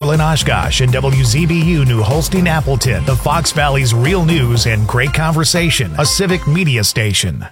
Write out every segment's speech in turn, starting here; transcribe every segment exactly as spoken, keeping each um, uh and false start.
Portland, Oshkosh, and W Z B U New Holstein, Appleton, the Fox Valley's real news and great conversation, a civic media station.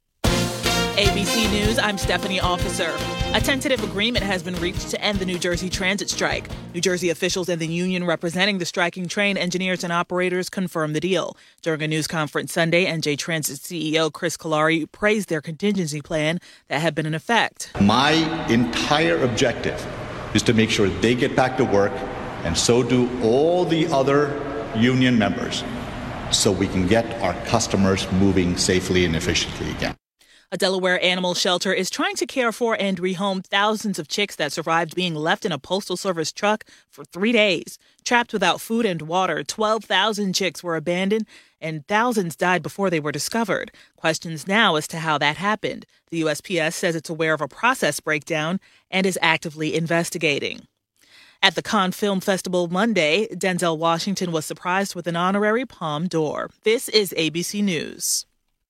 A B C News, I'm Stephanie Officer. A tentative agreement has been reached to end the New Jersey transit strike. New Jersey officials and the union representing the striking train engineers and operators confirmed the deal. During a news conference Sunday, N J Transit C E O Chris Kalari praised their contingency plan that had been in effect. My entire objective is to make sure they get back to work, and so do all the other union members, so we can get our customers moving safely and efficiently again. A Delaware animal shelter is trying to care for and rehome thousands of chicks that survived being left in a Postal Service truck for three days. Trapped without food and water, twelve thousand chicks were abandoned and thousands died before they were discovered. Questions now as to how that happened. The U S P S says it's aware of a process breakdown and is actively investigating. At the Cannes Film Festival Monday, Denzel Washington was surprised with an honorary Palme d'Or. This is A B C News.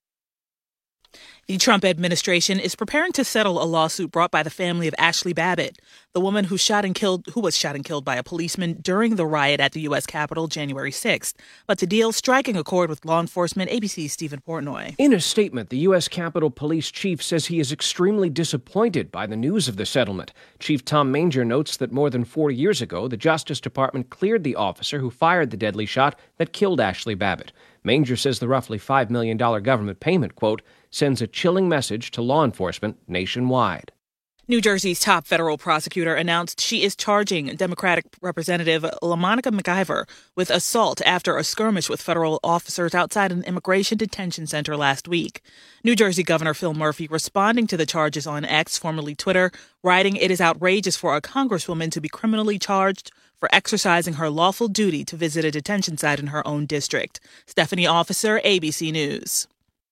The Trump administration is preparing to settle a lawsuit brought by the family of Ashley Babbitt, the woman who shot and killed who was shot and killed by a policeman during the riot at the U S Capitol January sixth. But the deal striking a chord with law enforcement. A B C's Stephen Portnoy. In a statement, the U S Capitol Police Chief says he is extremely disappointed by the news of the settlement. Chief Tom Manger notes that more than four years ago, the Justice Department cleared the officer who fired the deadly shot that killed Ashley Babbitt. Manger says the roughly five million dollars government payment, quote, sends a chilling message to law enforcement nationwide. New Jersey's top federal prosecutor announced she is charging Democratic Representative LaMonica McIver with assault after a skirmish with federal officers outside an immigration detention center last week. New Jersey Governor Phil Murphy responding to the charges on X, formerly Twitter, writing, "It is outrageous for a congresswoman to be criminally charged for exercising her lawful duty to visit a detention site in her own district." Stephanie Officer, A B C News.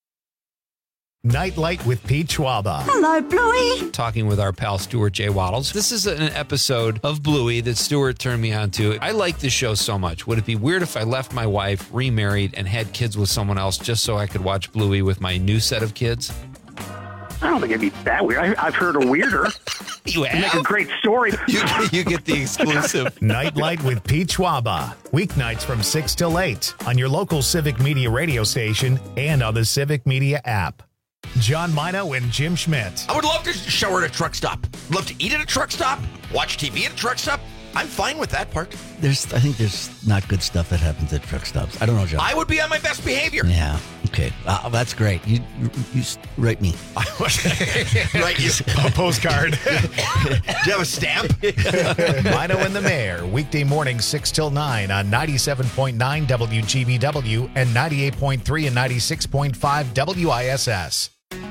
Nightlight with Pete Schwaba. Hello, Bluey. Talking with our pal Stuart J. Waddles. This is an episode of Bluey that Stuart turned me on to. I like this show so much. Would it be weird if I left my wife, remarried, and had kids with someone else just so I could watch Bluey with my new set of kids? I don't think it'd be that weird. I, I've heard a weirder. You have? Make a great story. You, you get the exclusive. Nightlight with Pete Schwaba. Weeknights from six till eight on your local Civic Media radio station and on the Civic Media app. John Mino and Jim Schmidt. I would love to shower at a truck stop. Love to eat at a truck stop. Watch T V at a truck stop. I'm fine with that part. There's, I think there's not good stuff that happens at truck stops. I don't know, John. I would be on my best behavior. Yeah. Okay. Uh, that's great. You, you, you write me. Right. You. A postcard. Do you have a stamp? Mino and the Mayor, weekday morning six till nine on ninety-seven point nine W G B W and ninety-eight point three and ninety-six point five W I S S.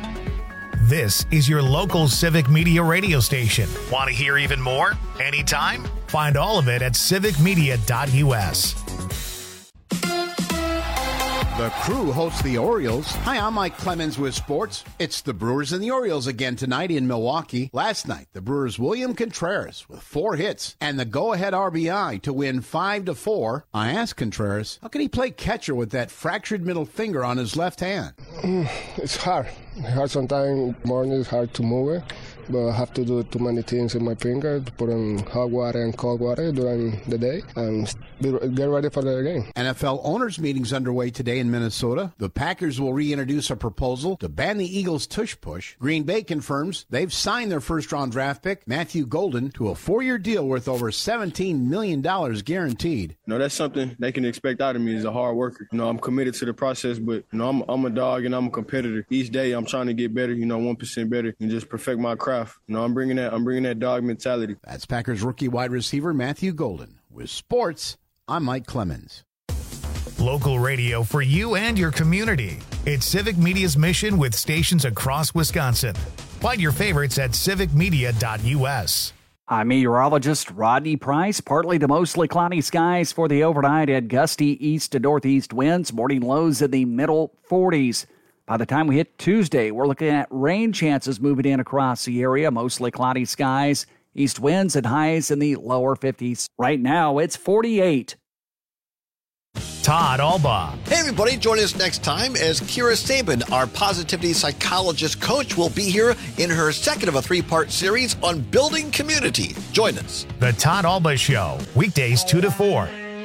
This is your local Civic Media radio station. Want to hear even more? Anytime? Find all of it at civic media dot U S. The Crew hosts the Orioles. Hi, I'm Mike Clemens with sports. It's the Brewers and the Orioles again tonight in Milwaukee. Last night, the Brewers' William Contreras with four hits and the go-ahead R B I to win five to four. I asked Contreras, how can he play catcher with that fractured middle finger on his left hand? It's hard. It's hard sometimes. Morning it's hard to move it. But I have to do too many things in my finger, to put in hot water and cold water during the day and get ready for the game. N F L owners' meetings underway today in Minnesota. The Packers will reintroduce a proposal to ban the Eagles' tush push. Green Bay confirms they've signed their first-round draft pick, Matthew Golden, to a four-year deal worth over seventeen million dollars guaranteed. No, that's something they can expect out of me as a hard worker. You know, I'm committed to the process, but, you know, I'm, I'm a dog and I'm a competitor. Each day I'm trying to get better, you know, one percent better and just perfect my craft. You know, I'm bringing that. I'm bringing that dog mentality. That's Packers rookie wide receiver Matthew Golden. With sports, I'm Mike Clemens. Local radio for you and your community. It's Civic Media's mission with stations across Wisconsin. Find your favorites at civic media dot U S. I'm meteorologist Rodney Price. Partly to mostly cloudy skies for the overnight and gusty east to northeast winds. Morning lows in the middle forties. By the time we hit Tuesday, we're looking at rain chances moving in across the area. Mostly cloudy skies, east winds and highs in the lower fifties. Right now, it's forty-eight. Todd Alba. Hey, everybody, join us next time as Kira Sabin, our positivity psychologist coach, will be here in her second of a three-part series on building community. Join us. The Todd Alba Show, weekdays two to four.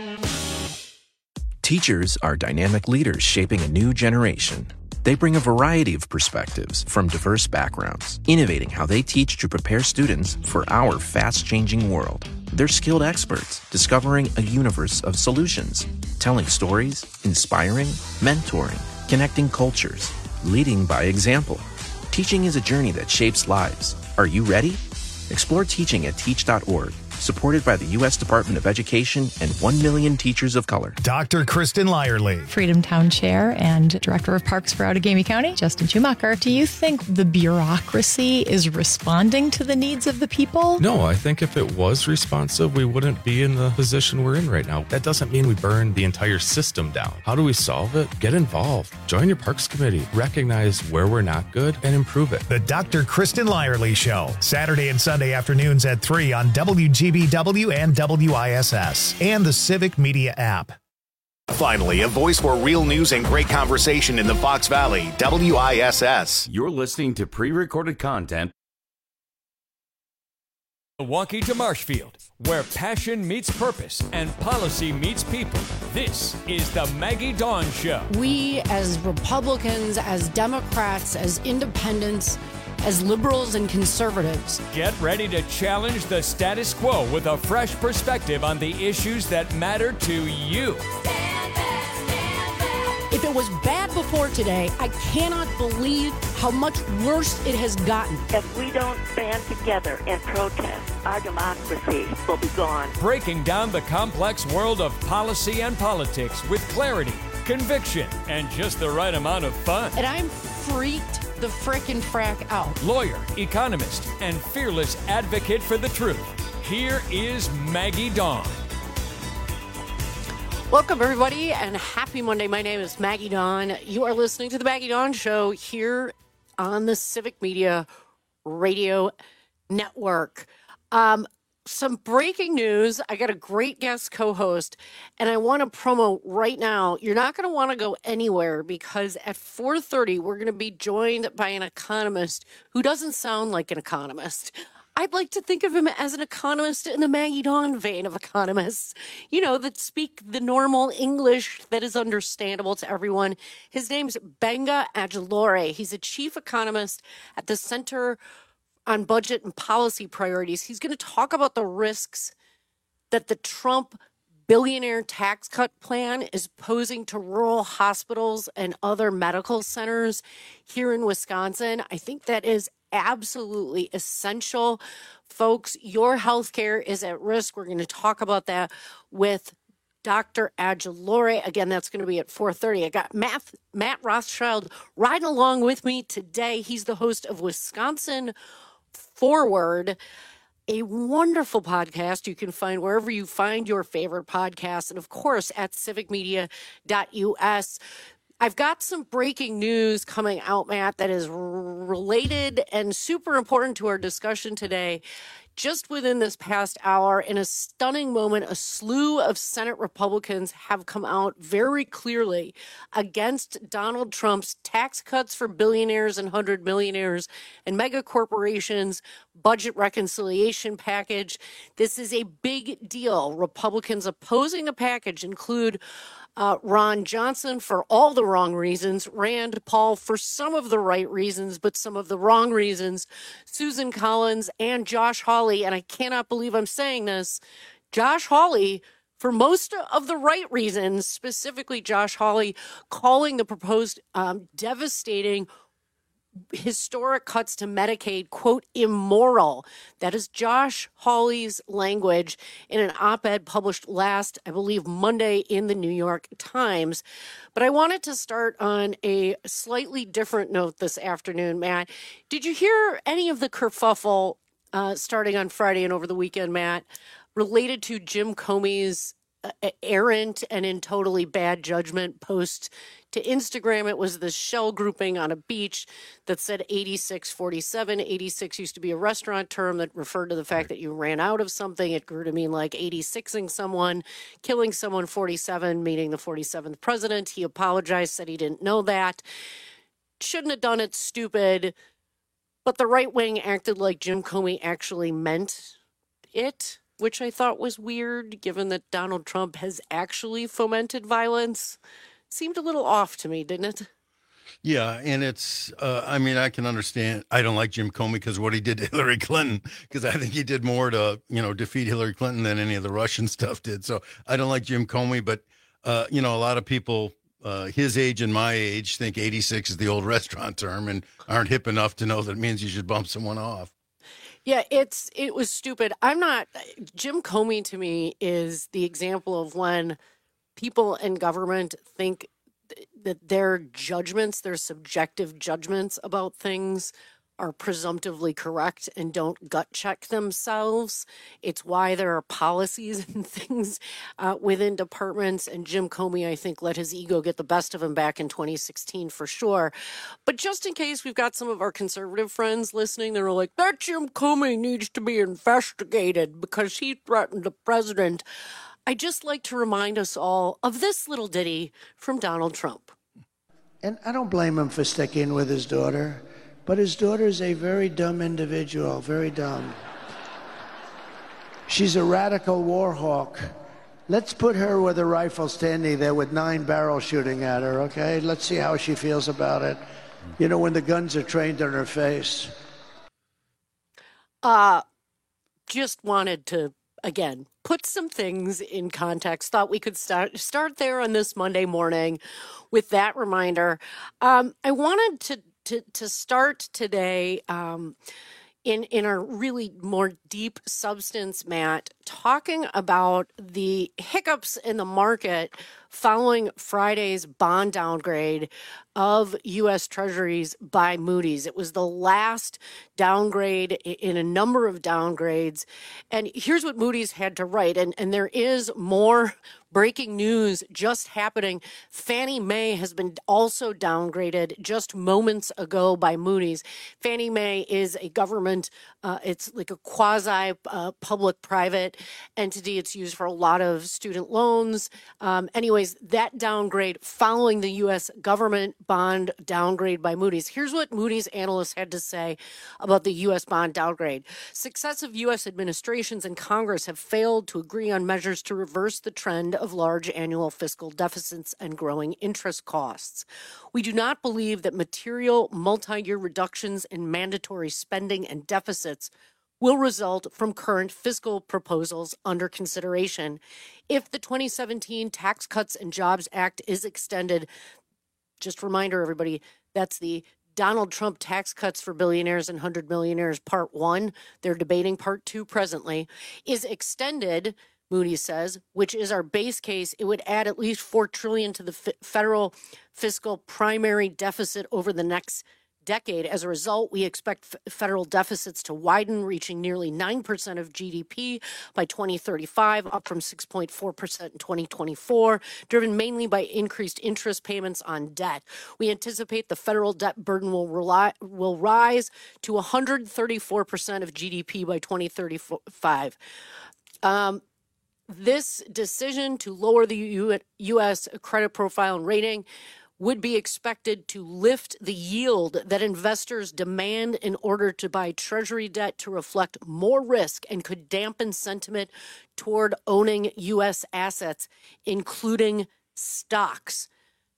Teachers are dynamic leaders shaping a new generation. They bring a variety of perspectives from diverse backgrounds, innovating how they teach to prepare students for our fast-changing world. They're skilled experts, discovering a universe of solutions, telling stories, inspiring, mentoring, connecting cultures, leading by example. Teaching is a journey that shapes lives. Are you ready? Explore teaching at teach dot org. Supported by the U S Department of Education and one million teachers of color. Doctor Kristen Lyerly. Freedom Town Chair and Director of Parks for Outagamie County, Justin Schumacher. Do you think the bureaucracy is responding to the needs of the people? No, I think if it was responsive, we wouldn't be in the position we're in right now. That doesn't mean we burn the entire system down. How do we solve it? Get involved. Join your Parks Committee. Recognize where we're not good and improve it. The Doctor Kristen Lyerly Show. Saturday and Sunday afternoons at three on W G B W and W I S S and the Civic Media app. Finally, a voice for real news and great conversation in the Fox Valley, W I S S. You're listening to pre-recorded content. Milwaukee to Marshfield, where passion meets purpose and policy meets people. This is the Maggie Dawn Show. We, as Republicans, as Democrats, as independents, as liberals and conservatives, get ready to challenge the status quo with a fresh perspective on the issues that matter to you. If it was bad before today, I cannot believe how much worse it has gotten. If we don't stand together and protest, our democracy will be gone. Breaking down the complex world of policy and politics with clarity, conviction, and just the right amount of fun. And I'm freaked the frickin' frack out. Lawyer, economist, and fearless advocate for the truth. Here is Maggie Dawn. Welcome, everybody, and happy Monday. My name is Maggie Dawn. You are listening to the Maggie Dawn Show here on the Civic Media Radio Network. Um, some breaking news. I got a great guest co-host, and I want to promo right now. You're not going to want to go anywhere because at four thirty, we're going to be joined by an economist who doesn't sound like an economist. I'd like to think of him as an economist in the Maggie Dawn vein of economists, you know, that speak the normal English that is understandable to everyone. His name's Gbenga Ajilore. He's a chief economist at the Center on Budget and Policy Priorities. He's going to talk about the risks that the Trump billionaire tax cut plan is posing to rural hospitals and other medical centers here in Wisconsin. I think that is absolutely essential. Folks, your healthcare is at risk. We're going to talk about that with Doctor Ajilore. Again, that's going to be at four thirty. I got Matt, Matt Rothschild riding along with me today. He's the host of Wisconsin Forward, a wonderful podcast you can find wherever you find your favorite podcasts, and of course at civic media dot U S. I've got some breaking news coming out, Matt, that is related and super important to our discussion today. Just within this past hour, in a stunning moment, a slew of Senate Republicans have come out very clearly against Donald Trump's tax cuts for billionaires and hundred millionaires and mega corporations budget reconciliation package. This is a big deal. Republicans opposing the package include Uh, Ron Johnson for all the wrong reasons, Rand Paul for some of the right reasons, but some of the wrong reasons, Susan Collins and Josh Hawley, and I cannot believe I'm saying this, Josh Hawley for most of the right reasons, specifically Josh Hawley calling the proposed um, devastating historic cuts to Medicaid, quote, immoral. That is Josh Hawley's language in an op-ed published last, I believe, Monday in the New York Times. But I wanted to start on a slightly different note this afternoon, Matt. Did you hear any of the kerfuffle uh, starting on Friday and over the weekend, Matt, related to Jim Comey's uh, errant and in totally bad judgment post to Instagram. It was the shell grouping on a beach that said eighty-six forty-seven. eighty-six used to be a restaurant term that referred to the fact that you ran out of something. It grew to mean like eighty-sixing someone, killing someone. Forty-seven meaning the forty-seventh president. He apologized, said he didn't know that. Shouldn't have done it, stupid. But the right wing acted like Jim Comey actually meant it, which I thought was weird, given that Donald Trump has actually fomented violence. Seemed a little off to me, didn't it? Yeah, and it's, uh, I mean, I can understand. I don't like Jim Comey because of what he did to Hillary Clinton, because I think he did more to, you know, defeat Hillary Clinton than any of the Russian stuff did. So I don't like Jim Comey, but, uh, you know, a lot of people uh, his age and my age think eighty-six is the old restaurant term and aren't hip enough to know that it means you should bump someone off. Yeah, it's it was stupid. I'm not, Jim Comey to me is the example of when people in government think that their judgments, their subjective judgments about things are presumptively correct and don't gut check themselves. It's why there are policies and things uh, within departments. And Jim Comey, I think, let his ego get the best of him back in twenty sixteen for sure. But just in case we've got some of our conservative friends listening, they're like, that Jim Comey needs to be investigated because he threatened the president. I just like to remind us all of this little ditty from Donald Trump. And I don't blame him for sticking with his daughter, but his daughter is a very dumb individual, very dumb. She's a radical war hawk. Let's put her with a rifle standing there with nine barrels shooting at her, okay? Let's see how she feels about it. You know, when the guns are trained on her face. Uh, just wanted to, again, put some things in context. Thought we could start start there on this Monday morning with that reminder. Um, I wanted to to to start today um, in in a really more deep substance, Matt, talking about the hiccups in the market following Friday's bond downgrade of U S Treasuries by Moody's. It was the last downgrade in a number of downgrades. And here's what Moody's had to write. And, and there is more breaking news just happening. Fannie Mae has been also downgraded just moments ago by Moody's. Fannie Mae is a government, uh, it's like a quasi uh, public-private entity. It's used for a lot of student loans. Um, anyways, that downgrade following the U S government bond downgrade by Moody's. Here's what Moody's analysts had to say about the U S bond downgrade. Successive U S administrations and Congress have failed to agree on measures to reverse the trend of large annual fiscal deficits and growing interest costs. We do not believe that material multi-year reductions in mandatory spending and deficits will result from current fiscal proposals under consideration. If the twenty seventeen Tax Cuts and Jobs Act is extended, just reminder everybody, that's the Donald Trump tax cuts for billionaires and one hundred millionaires part one. They're debating part two presently, is extended, Moody's says, which is our base case. It would add at least four trillion dollars to the f- federal fiscal primary deficit over the next decade. As a result, we expect f- federal deficits to widen, reaching nearly nine percent of G D P by twenty thirty-five, up from six point four percent in twenty twenty-four, driven mainly by increased interest payments on debt. We anticipate the federal debt burden will rely, will rise to one hundred thirty-four percent of G D P by twenty thirty-five. Um, this decision to lower the U- U.S. credit profile and rating would be expected to lift the yield that investors demand in order to buy Treasury debt to reflect more risk and could dampen sentiment toward owning U S assets, including stocks.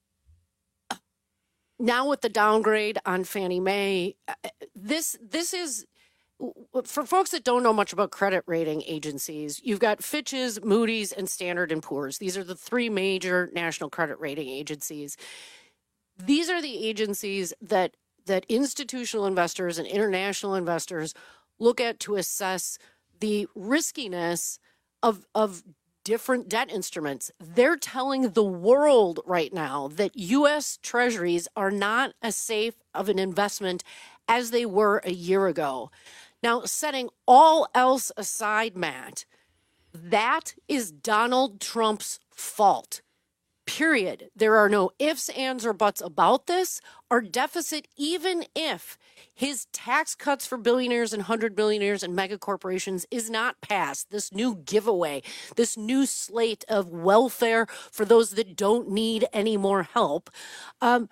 Now with the downgrade on Fannie Mae, this this is, for folks that don't know much about credit rating agencies, you've got Fitch's, Moody's, and Standard and Poor's. These are the three major national credit rating agencies. These are the agencies that that institutional investors and international investors look at to assess the riskiness of of different debt instruments. They're telling the world right now that U S Treasuries are not as safe of an investment as they were a year ago. Now, setting all else aside, Matt, That is Donald Trump's fault. Period. There are no ifs, ands, or buts about this. Our deficit, even if his tax cuts for billionaires and hundred billionaires and mega corporations is not passed, this new giveaway, this new slate of welfare for those that don't need any more help, um,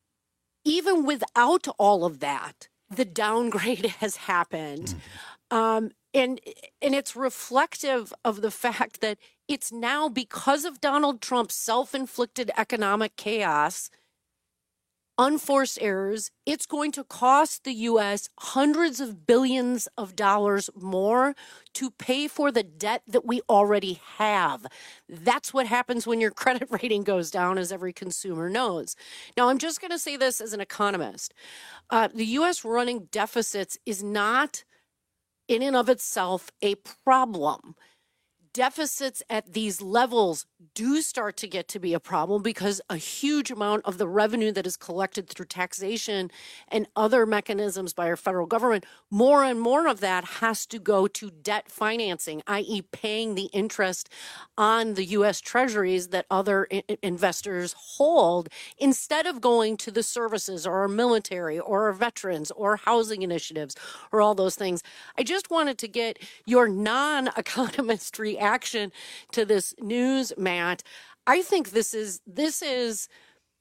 even without all of that, the downgrade has happened. Um, and and it's reflective of the fact that it's now, because of Donald Trump's self-inflicted economic chaos, unforced errors, it's going to cost the U S hundreds of billions of dollars more to pay for the debt that we already have. That's what happens when your credit rating goes down, as every consumer knows. Now, I'm just going to say this as an economist. Uh, the U S running deficits is not, in and of itself, a problem. Deficits at these levels do start to get to be a problem because a huge amount of the revenue that is collected through taxation and other mechanisms by our federal government, more and more of that has to go to debt financing, that is paying the interest on the U S treasuries that other I- investors hold, instead of going to the services or our military or our veterans or housing initiatives or all those things. I just wanted to get your non-economist reaction reaction to this news, Matt. I think this is this is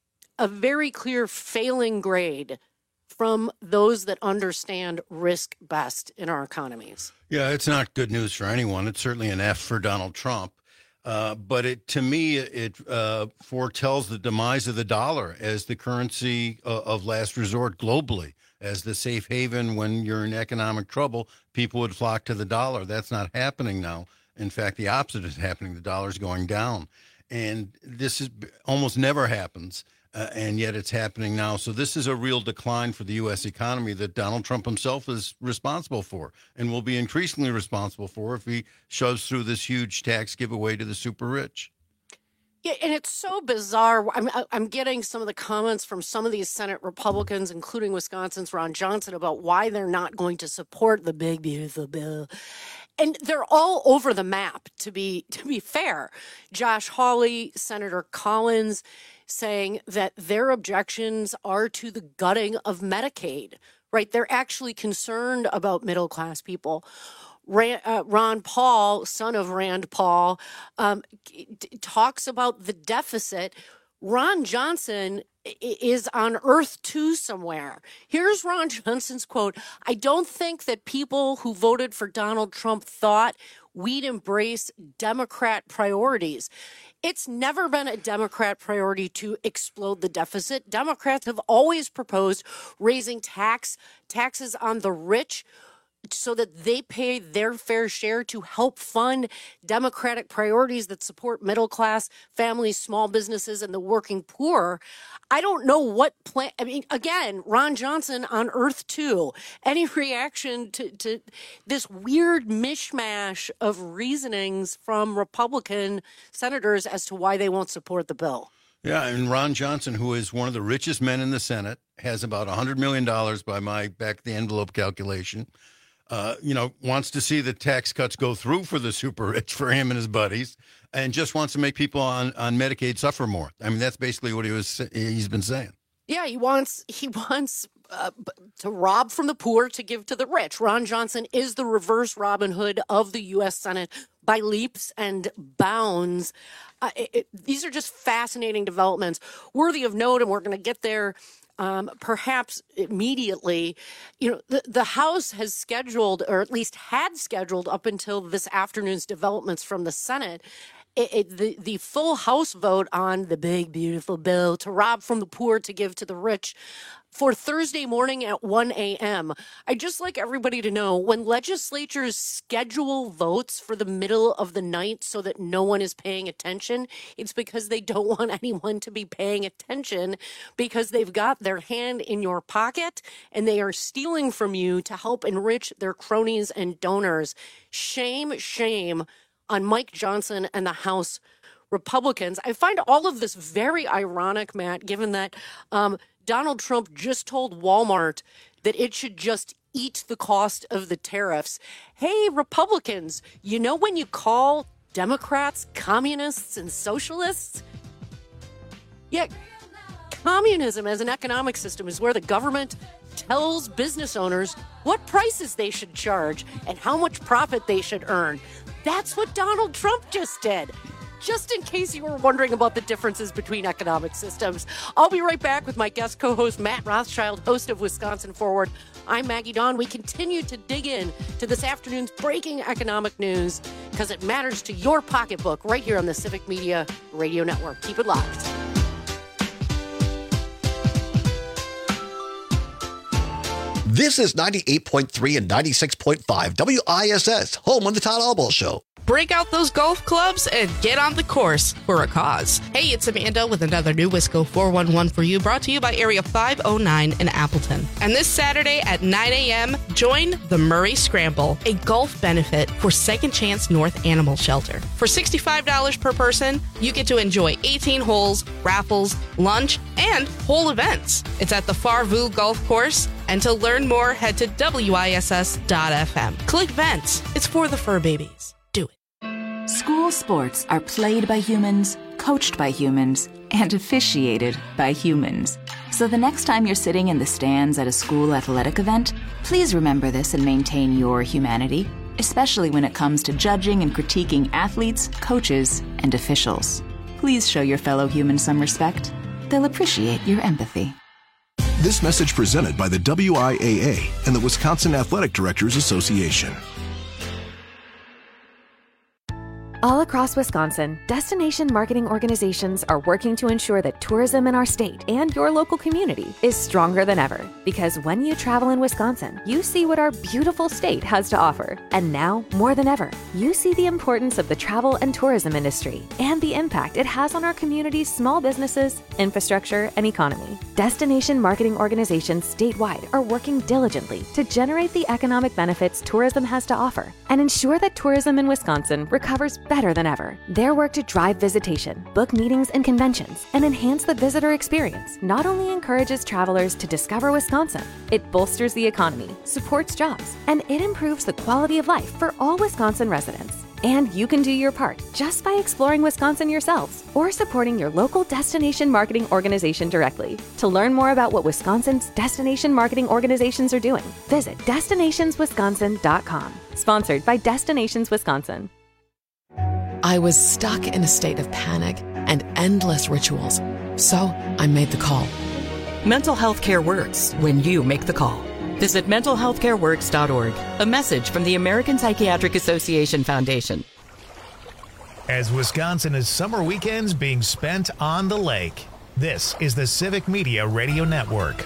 a very clear failing grade from those that understand risk best in our economies. Yeah, it's not good news for anyone. It's certainly an F for Donald Trump. Uh, but it, to me, it uh, foretells the demise of the dollar as the currency uh, of last resort globally, as the safe haven when you're in economic trouble. People would flock to the dollar. That's not happening now. In fact, the opposite is happening. The dollar's going down. And this is almost never happens, uh, and yet it's happening now. So this is a real decline for the U S economy that Donald Trump himself is responsible for and will be increasingly responsible for if he shoves through this huge tax giveaway to the super rich. Yeah, and it's so bizarre. I'm, I'm getting some of the comments from some of these Senate Republicans, including Wisconsin's Ron Johnson, about why they're not going to support the big, beautiful bill. And they're all over the map, to be to be fair. Josh Hawley, Senator Collins, saying that their objections are to the gutting of Medicaid, right? They're actually concerned about middle-class people. Ran, uh, Ron Paul, son of Rand Paul, um, t- talks about the deficit. Ron Johnson is on Earth two somewhere. Here's Ron Johnson's quote. I don't think that people who voted for Donald Trump thought we'd embrace Democrat priorities. It's never been a Democrat priority to explode the deficit. Democrats have always proposed raising tax taxes on the rich so that they pay their fair share to help fund Democratic priorities that support middle-class families, small businesses, and the working poor. I don't know what plan. I mean, again, Ron Johnson on Earth two. Any reaction to, to this weird mishmash of reasonings from Republican senators as to why they won't support the bill? Yeah, and Ron Johnson, who is one of the richest men in the Senate, has about one hundred million dollars by my back-of-the-envelope calculation. Uh, you know, wants to see the tax cuts go through for the super rich, for him and his buddies, and just wants to make people on, on Medicaid suffer more. I mean, that's basically what he was he's been saying. Yeah, he wants he wants uh, to rob from the poor to give to the rich. Ron Johnson is the reverse Robin Hood of the U S Senate by leaps and bounds. Uh, it, it, these are just fascinating developments, worthy of note, and we're going to get there. Um, perhaps immediately. You know, the, the House has scheduled, or at least had scheduled up until this afternoon's developments from the Senate, it, it, the, the full House vote on the big, beautiful bill to rob from the poor to give to the rich for Thursday morning at one a.m. I'd just like everybody to know, when legislatures schedule votes for the middle of the night so that no one is paying attention, it's because they don't want anyone to be paying attention, because they've got their hand in your pocket and they are stealing from you to help enrich their cronies and donors. Shame, shame on Mike Johnson and the House Republicans. I find all of this very ironic, Matt, given that um, Donald Trump just told Walmart that it should just eat the cost of the tariffs. Hey, Republicans, you know when you call Democrats communists and socialists? Yeah, communism as an economic system is where the government tells business owners what prices they should charge and how much profit they should earn. That's what Donald Trump just did. Just in case you were wondering about the differences between economic systems. I'll be right back with my guest co-host, Matt Rothschild, host of Wisconsin Forward. I'm Maggie Dawn. We continue to dig in to this afternoon's breaking economic news because it matters to your pocketbook right here on the Civic Media Radio Network. Keep it locked. This is ninety-eight point three and ninety-six point five W I S S, home of the Todd Albaugh Show. Break out those golf clubs and get on the course for a cause. Hey, it's Amanda with another new Wisco four one one for you, brought to you by Area five oh nine in Appleton. And this Saturday at nine a.m., join the Murray Scramble, a golf benefit for Second Chance North Animal Shelter. For sixty-five dollars per person, you get to enjoy eighteen holes, raffles, lunch, and whole events. It's at the Farvoo Golf Course. And to learn more, head to W I S S dot F M. Click events. It's for the fur babies. Do it. School sports are played by humans, coached by humans, and officiated by humans. So the next time you're sitting in the stands at a school athletic event, please remember this and maintain your humanity, especially when it comes to judging and critiquing athletes, coaches, and officials. Please show your fellow humans some respect. They'll appreciate your empathy. This message presented by the W I A A and the Wisconsin Athletic Directors Association. All across Wisconsin, destination marketing organizations are working to ensure that tourism in our state and your local community is stronger than ever. Because when you travel in Wisconsin, you see what our beautiful state has to offer. And now, more than ever, you see the importance of the travel and tourism industry and the impact it has on our community's small businesses, infrastructure, and economy. Destination marketing organizations statewide are working diligently to generate the economic benefits tourism has to offer and ensure that tourism in Wisconsin recovers better than ever. Their work to drive visitation, book meetings and conventions, and enhance the visitor experience not only encourages travelers to discover Wisconsin, it bolsters the economy, supports jobs, and it improves the quality of life for all Wisconsin residents. And you can do your part just by exploring Wisconsin yourselves or supporting your local destination marketing organization directly. To learn more about what Wisconsin's destination marketing organizations are doing, visit destinations wisconsin dot com. Sponsored by Destinations Wisconsin. I was stuck in a state of panic and endless rituals. So I made the call. Mental health care works when you make the call. Visit mental health care works dot org. A message from the American Psychiatric Association Foundation. As Wisconsin is summer weekends being spent on the lake, this is the Civic Media Radio Network.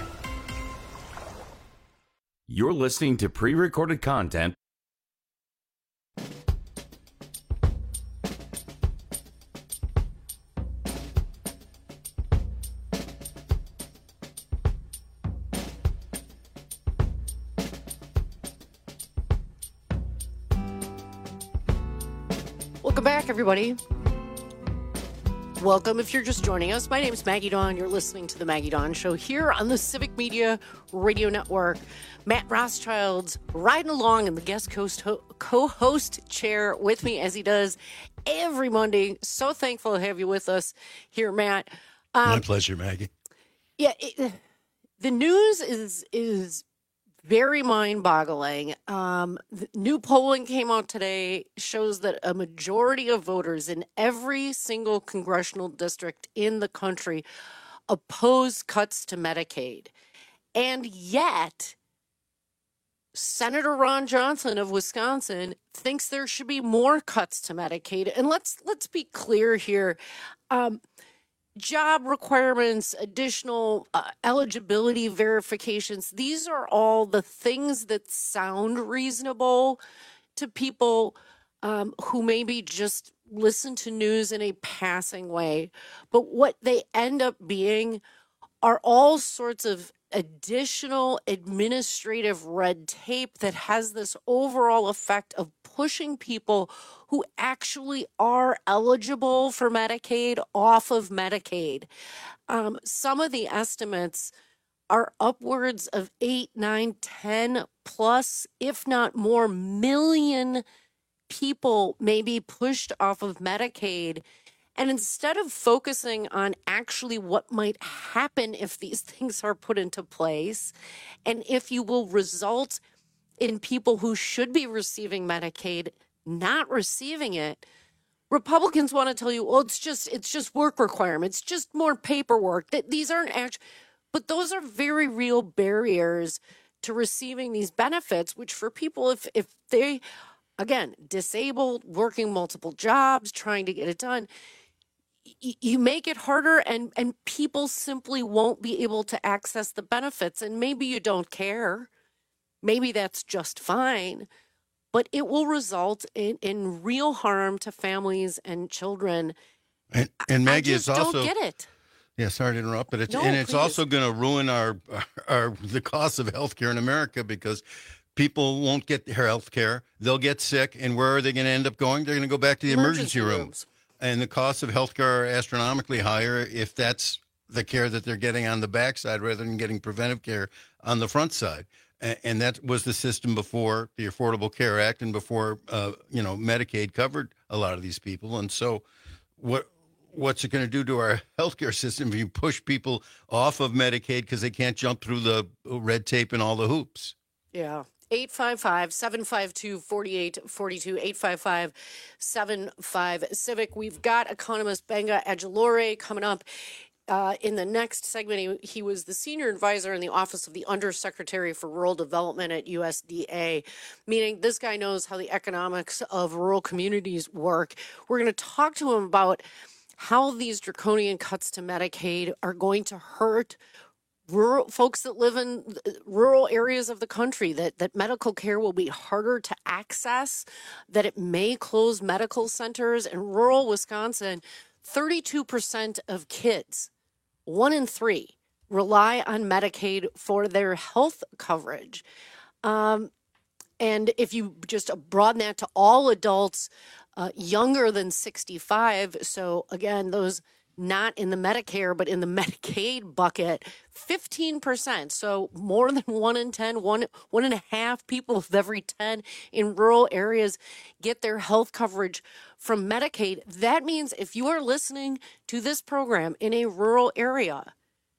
You're listening to pre-recorded content. Welcome back, everybody. Welcome if you're just joining us. My name is Maggie Dawn. You're listening to The Maggie Dawn Show here on the Civic Media Radio Network. Matt Rothschild's riding along in the guest co-host chair with me as he does every Monday. So thankful to have you with us here, Matt. Um, My pleasure, Maggie. Yeah, it, the news is is very mind-boggling. Um, the new polling came out today, shows that a majority of voters in every single congressional district in the country oppose cuts to Medicaid. And yet, Senator Ron Johnson of Wisconsin thinks there should be more cuts to Medicaid. And let's let's be clear here. Um, job requirements, additional uh, eligibility verifications, these are all the things that sound reasonable to people um, who maybe just listen to news in a passing way. But what they end up being are all sorts of additional administrative red tape that has this overall effect of pushing people who actually are eligible for Medicaid off of Medicaid. Um, some of the estimates are upwards of eight, nine, ten plus, if not more, million people may be pushed off of Medicaid. And instead of focusing on actually what might happen if these things are put into place, and if you will result in people who should be receiving Medicaid not receiving it, Republicans want to tell you, well, it's just it's just work requirements, just more paperwork. That these aren't actual, but those are very real barriers to receiving these benefits, which for people, if if they, again, disabled, working multiple jobs, trying to get it done, y- you make it harder, and and people simply won't be able to access the benefits. And maybe you don't care, maybe that's just fine, but it will result in, in real harm to families and children. And, and Maggie, I just it's also don't get it. Yeah, sorry to interrupt, but it's No, and it's please. also going to ruin our, our the cost of healthcare in America, because people won't get their health care. They'll get sick, and where are they going to end up going? They're going to go back to the emergency, Emergency room. rooms. And the costs of healthcare are astronomically higher if that's the care that they're getting on the backside rather than getting preventive care on the front side. A- And that was the system before the Affordable Care Act and before, uh, you know, Medicaid covered a lot of these people. And so what what's it going to do to our healthcare system if you push people off of Medicaid because they can't jump through the red tape and all the hoops? Yeah. eight five five, seven five two, four eight four two, eight five five, seven five Civic. We've got economist Benga Ajilore coming up uh, in the next segment. He, he was the senior advisor in the Office of the Undersecretary for Rural Development at U S D A, meaning this guy knows how the economics of rural communities work. We're going to talk to him about how these draconian cuts to Medicaid are going to hurt rural folks that live in rural areas of the country, that, that medical care will be harder to access, that it may close medical centers. In rural Wisconsin, thirty-two percent of kids, one in three, rely on Medicaid for their health coverage. Um, and if you just broaden that to all adults uh, younger than sixty-five, so again, those not in the Medicare, but in the Medicaid bucket, fifteen percent. So more than one in ten, one, one and a half people of every ten in rural areas get their health coverage from Medicaid. That means if you are listening to this program in a rural area,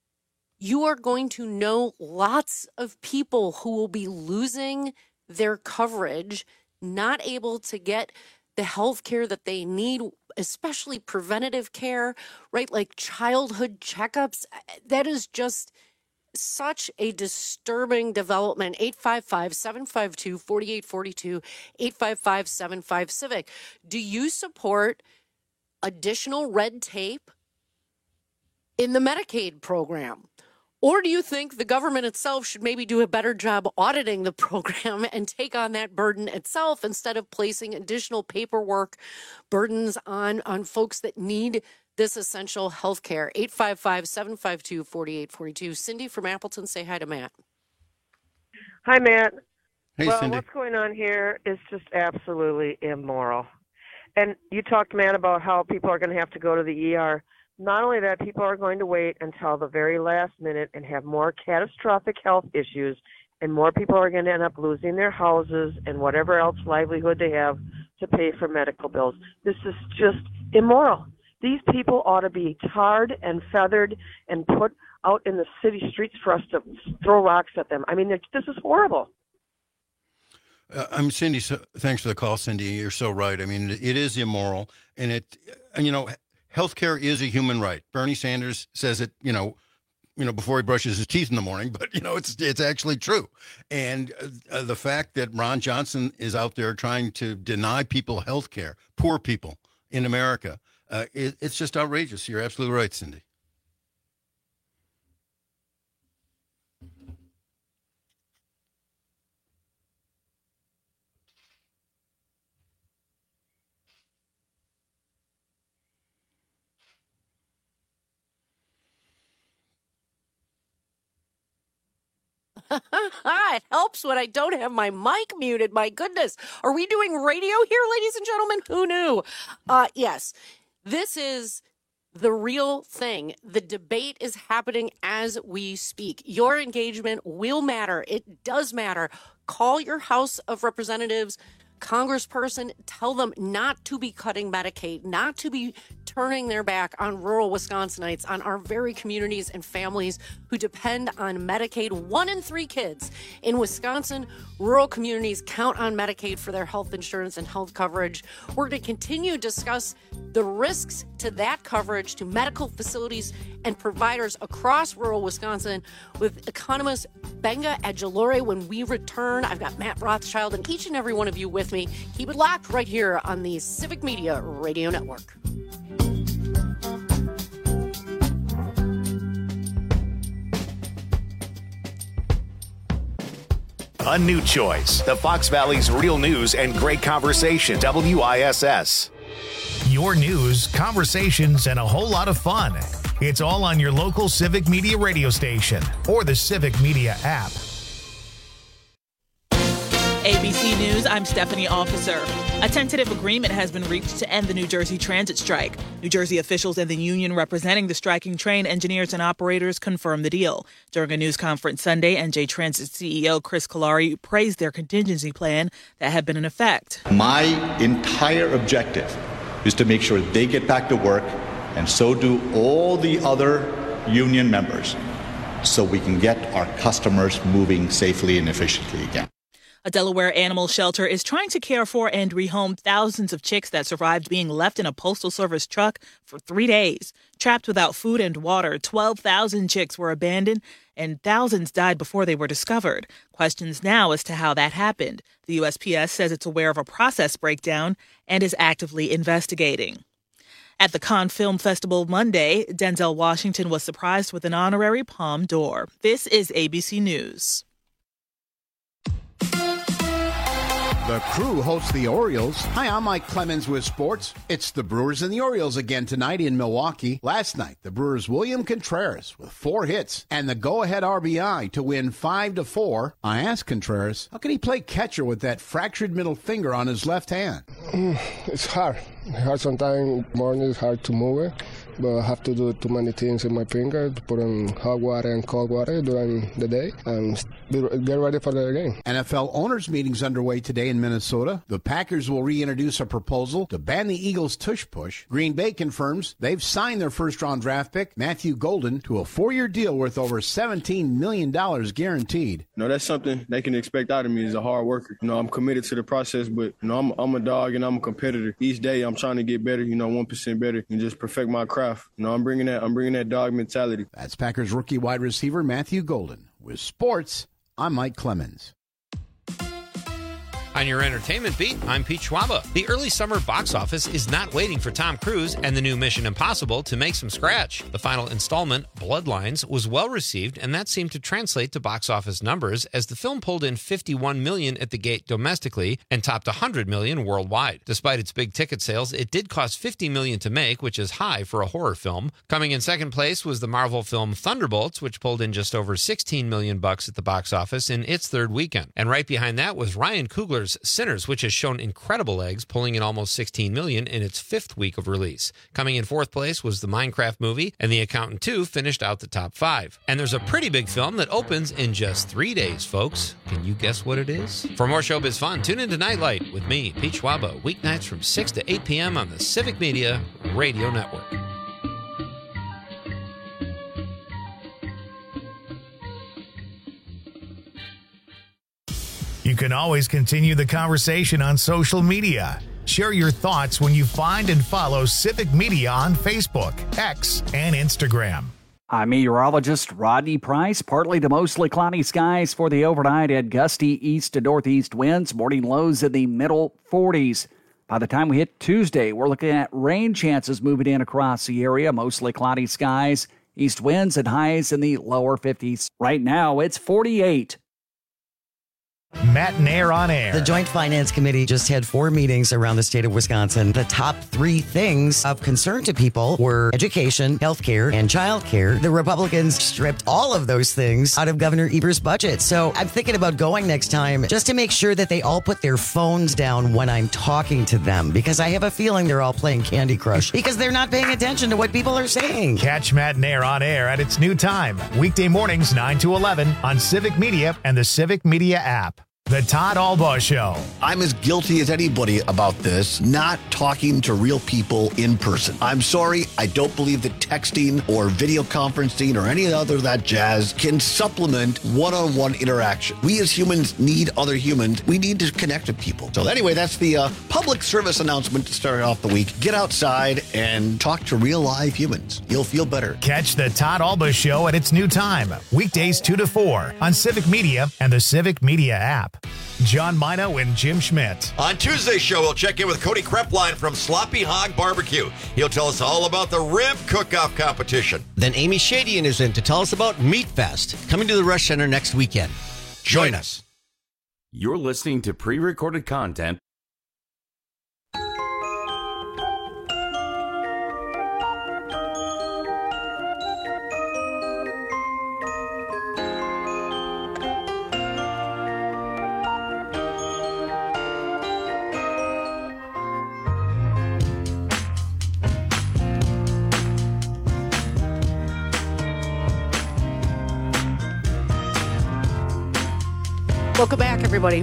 you are going to know lots of people who will be losing their coverage, not able to get the health care that they need, especially preventative care, right? Like childhood checkups. That is just such a disturbing development. eight five five, seven five two, four eight four two, eight five five, seven five Civic. Do you support additional red tape in the Medicaid program? Or do you think the government itself should maybe do a better job auditing the program and take on that burden itself instead of placing additional paperwork burdens on, on folks that need this essential health care? eight five five, seven five two, four eight four two. Cindy from Appleton, say hi to Matt. Hi, Matt. Hey, well, Cindy. What's going on here is just absolutely immoral. And you talked, Matt, about how people are going to have to go to the E R. Not only that, people are going to wait until the very last minute and have more catastrophic health issues, and more people are going to end up losing their houses and whatever else livelihood they have to pay for medical bills. This is just immoral. These people ought to be tarred and feathered and put out in the city streets for us to throw rocks at them. I mean, this is horrible. Uh, I'm Cindy. So, thanks for the call, Cindy. You're so right. I mean, it, it is immoral, and it, and you know, healthcare is a human right. Bernie Sanders says it, you know, you know, before he brushes his teeth in the morning, but you know, it's it's actually true. And uh, the fact that Ron Johnson is out there trying to deny people healthcare, poor people in America, uh, it, it's just outrageous. You're absolutely right, Cindy. It helps when I don't have my mic muted. My goodness. Are we doing radio here, ladies and gentlemen? Who knew? Uh, yes, this is the real thing. The debate is happening as we speak. Your engagement will matter. It does matter. Call your House of Representatives, congressperson, tell them not to be cutting Medicaid, not to be turning their back on rural Wisconsinites, on our very communities and families who depend on Medicaid. One in three kids in Wisconsin, rural communities count on Medicaid for their health insurance and health coverage. We're going to continue to discuss the risks to that coverage to medical facilities and providers across rural Wisconsin with economist Benga Adjolore when we return. I've got Matt Rothschild and each and every one of you with me. Keep it locked right here on the Civic Media Radio Network. A new choice. The Fox Valley's real news and great conversation. W I S S. Your news, conversations, and a whole lot of fun. It's all on your local Civic Media radio station or the Civic Media app. A B C News, I'm Stephanie Officer. A tentative agreement has been reached to end the New Jersey transit strike. New Jersey officials and the union representing the striking train engineers and operators confirmed the deal. During a news conference Sunday, N J Transit C E O Chris Kalari praised their contingency plan that had been in effect. My entire objective is to make sure they get back to work, and so do all the other union members, so we can get our customers moving safely and efficiently again. A Delaware animal shelter is trying to care for and rehome thousands of chicks that survived being left in a Postal Service truck for three days. Trapped without food and water, twelve thousand chicks were abandoned and thousands died before they were discovered. Questions now as to how that happened. The U S P S says it's aware of a process breakdown and is actively investigating. At the Cannes Film Festival Monday, Denzel Washington was surprised with an honorary Palme d'Or. This is A B C News. The Crew hosts the Orioles. Hi, I'm Mike Clemens with sports. It's the Brewers and the Orioles again tonight in Milwaukee. Last night, the Brewers' William Contreras with four hits and the go-ahead R B I to win five to four. I asked Contreras, how can he play catcher with that fractured middle finger on his left hand? Mm, it's hard. It's hard sometimes. Morning it's hard to move it, but I have to do too many things in my finger to put in hot water and cold water during the day and get ready for the game. N F L owners' meetings underway today in Minnesota. The Packers will reintroduce a proposal to ban the Eagles' tush push. Green Bay confirms they've signed their first-round draft pick, Matthew Golden, to a four-year deal worth over seventeen million dollars guaranteed. No, that's something they can expect out of me as a hard worker. You know, I'm committed to the process, but you know, I'm, I'm a dog and I'm a competitor. Each day I'm trying to get better, you know, one percent better and just perfect my craft. You know, I'm bringing that, I'm bringing that dog mentality. That's Packers rookie wide receiver Matthew Golden. With sports, I'm Mike Clemens. On your entertainment beat, I'm Pete Schwaba. The early summer box office is not waiting for Tom Cruise and the new Mission Impossible to make some scratch. The final installment, Bloodlines, was well received, and that seemed to translate to box office numbers as the film pulled in fifty-one million dollars at the gate domestically and topped one hundred million dollars worldwide. Despite its big ticket sales, it did cost fifty million dollars to make, which is high for a horror film. Coming in second place was the Marvel film Thunderbolts, which pulled in just over sixteen million dollars bucks at the box office in its third weekend. And right behind that was Ryan Coogler's Sinners, which has shown incredible legs, pulling in almost sixteen million dollars in its fifth week of release. Coming in fourth place was the Minecraft movie, and The Accountant two finished out the top five. And there's a pretty big film that opens in just three days, folks. Can you guess what it is? For more showbiz fun, tune into Nightlight with me, Pete Schwaba, weeknights from six to eight p.m. on the Civic Media Radio Network. You can always continue the conversation on social media. Share your thoughts when you find and follow Civic Media on Facebook, X, and Instagram. I'm meteorologist Rodney Price. Partly to mostly cloudy skies for the overnight at gusty east to northeast winds. Morning lows in the middle forties. By the time we hit Tuesday, we're looking at rain chances moving in across the area. Mostly cloudy skies, east winds and highs in the lower fifties. Right now, it's forty-eight. Matt Nair on air. The Joint Finance Committee just had four meetings around the state of Wisconsin. The top three things of concern to people were education, healthcare, and childcare. The Republicans stripped all of those things out of Governor Eber's budget. So I'm thinking about going next time just to make sure that they all put their phones down when I'm talking to them, because I have a feeling they're all playing Candy Crush because they're not paying attention to what people are saying. Catch Matt Nair on air at its new time, weekday mornings nine to eleven on Civic Media and the Civic Media app. The Todd Albaugh Show. I'm as guilty as anybody about this, not talking to real people in person. I'm sorry, I don't believe that texting or video conferencing or any other of that jazz can supplement one-on-one interaction. We as humans need other humans. We need to connect with people. So anyway, that's the uh, public service announcement to start off the week. Get outside and talk to real live humans. You'll feel better. Catch the Todd Albaugh Show at its new time, weekdays two to four on Civic Media and the Civic Media app. John Mino and Jim Schmidt. On Tuesday's show, we'll check in with Cody Krepline from Sloppy Hog Barbecue. He'll tell us all about the rib cook-off competition. Then Amy Shadian is in to tell us about Meat Fest, coming to the Rush Center next weekend. Join us. You're listening to pre-recorded content. Welcome back, everybody.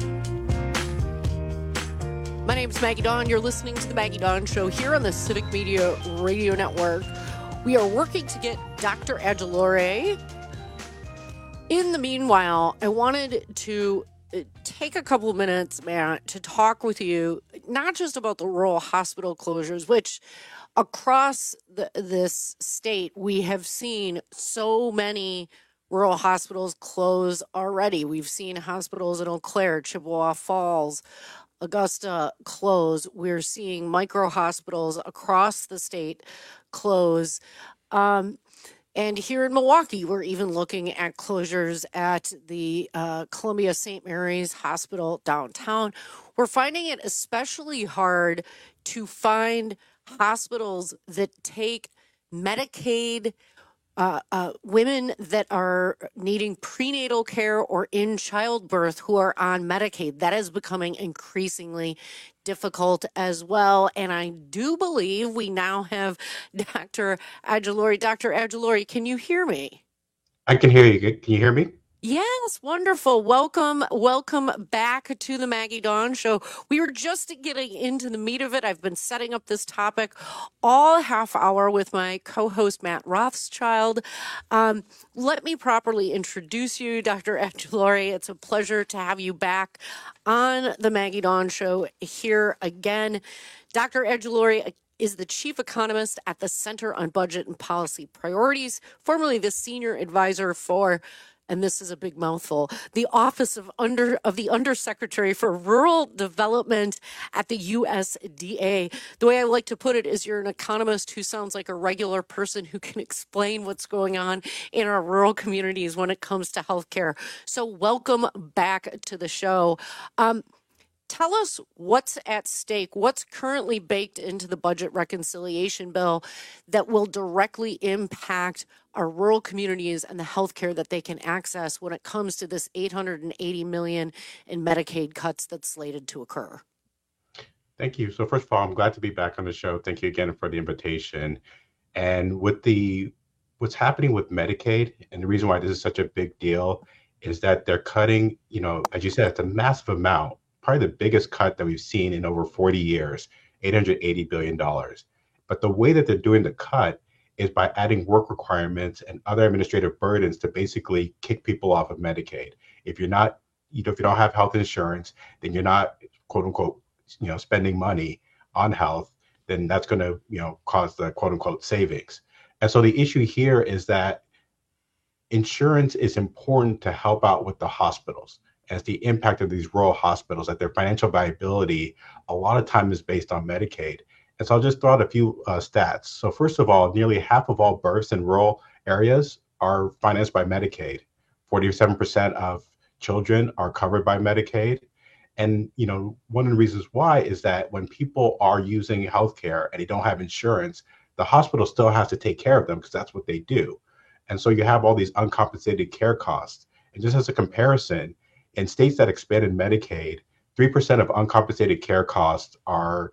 My name is Maggie Dawn. You're listening to the Maggie Dawn Show here on the Civic Media Radio Network. We are working to get Doctor Aguilore. In the meanwhile, I wanted to take a couple of minutes, Matt, to talk with you, not just about the rural hospital closures, which across the, this state, we have seen so many rural hospitals close already. We've seen hospitals in Eau Claire, Chippewa Falls, Augusta close. We're seeing micro hospitals across the state close. Um, and here in Milwaukee, we're even looking at closures at the uh, Columbia Saint Mary's Hospital downtown. We're finding it especially hard to find hospitals that take Medicaid Uh, uh, women that are needing prenatal care or in childbirth who are on Medicaid. That is becoming increasingly difficult as well. And I do believe we now have Doctor Aguilore. Doctor Aguilore, can you hear me? I can hear you. Can you hear me? Yes, wonderful. Welcome, welcome back to the Maggie Dawn Show. We were just getting into the meat of it. I've been setting up this topic all half hour with my co-host, Matt Rothschild. Um, let me properly introduce you, Doctor Aguilore. It's a pleasure to have you back on the Maggie Dawn Show here again. Doctor Aguilore is the chief economist at the Center on Budget and Policy Priorities, formerly the senior advisor for, and this is a big mouthful, the Office of Under of the Undersecretary for Rural Development at the U S D A. The way I like to put it is you're an economist who sounds like a regular person who can explain what's going on in our rural communities when it comes to healthcare. So welcome back to the show. Um, Tell us what's at stake, what's currently baked into the budget reconciliation bill that will directly impact our rural communities and the health care that they can access when it comes to this eight hundred eighty million dollars in Medicaid cuts that's slated to occur. Thank you. So first of all, I'm glad to be back on the show. Thank you again for the invitation. And with the what's happening with Medicaid, and the reason why this is such a big deal is that they're cutting, you know, as you said, it's a massive amount. Probably the biggest cut that we've seen in over forty years, eight hundred eighty billion dollars. But the way that they're doing the cut is by adding work requirements and other administrative burdens to basically kick people off of Medicaid. If you're not, you know, if you don't have health insurance, then you're not, quote unquote, you know, spending money on health, then that's going to, you know, cause the quote unquote savings. And so the issue here is that insurance is important to help out with the hospitals, as the impact of these rural hospitals, that their financial viability a lot of time is based on Medicaid. And so I'll just throw out a few uh, stats. So first of all, nearly half of all births in rural areas are financed by Medicaid. forty-seven percent of children are covered by Medicaid. And, you know, one of the reasons why is that when people are using healthcare and they don't have insurance, the hospital still has to take care of them because that's what they do. And so you have all these uncompensated care costs. And just as a comparison, in states that expanded Medicaid, three percent of uncompensated care costs are,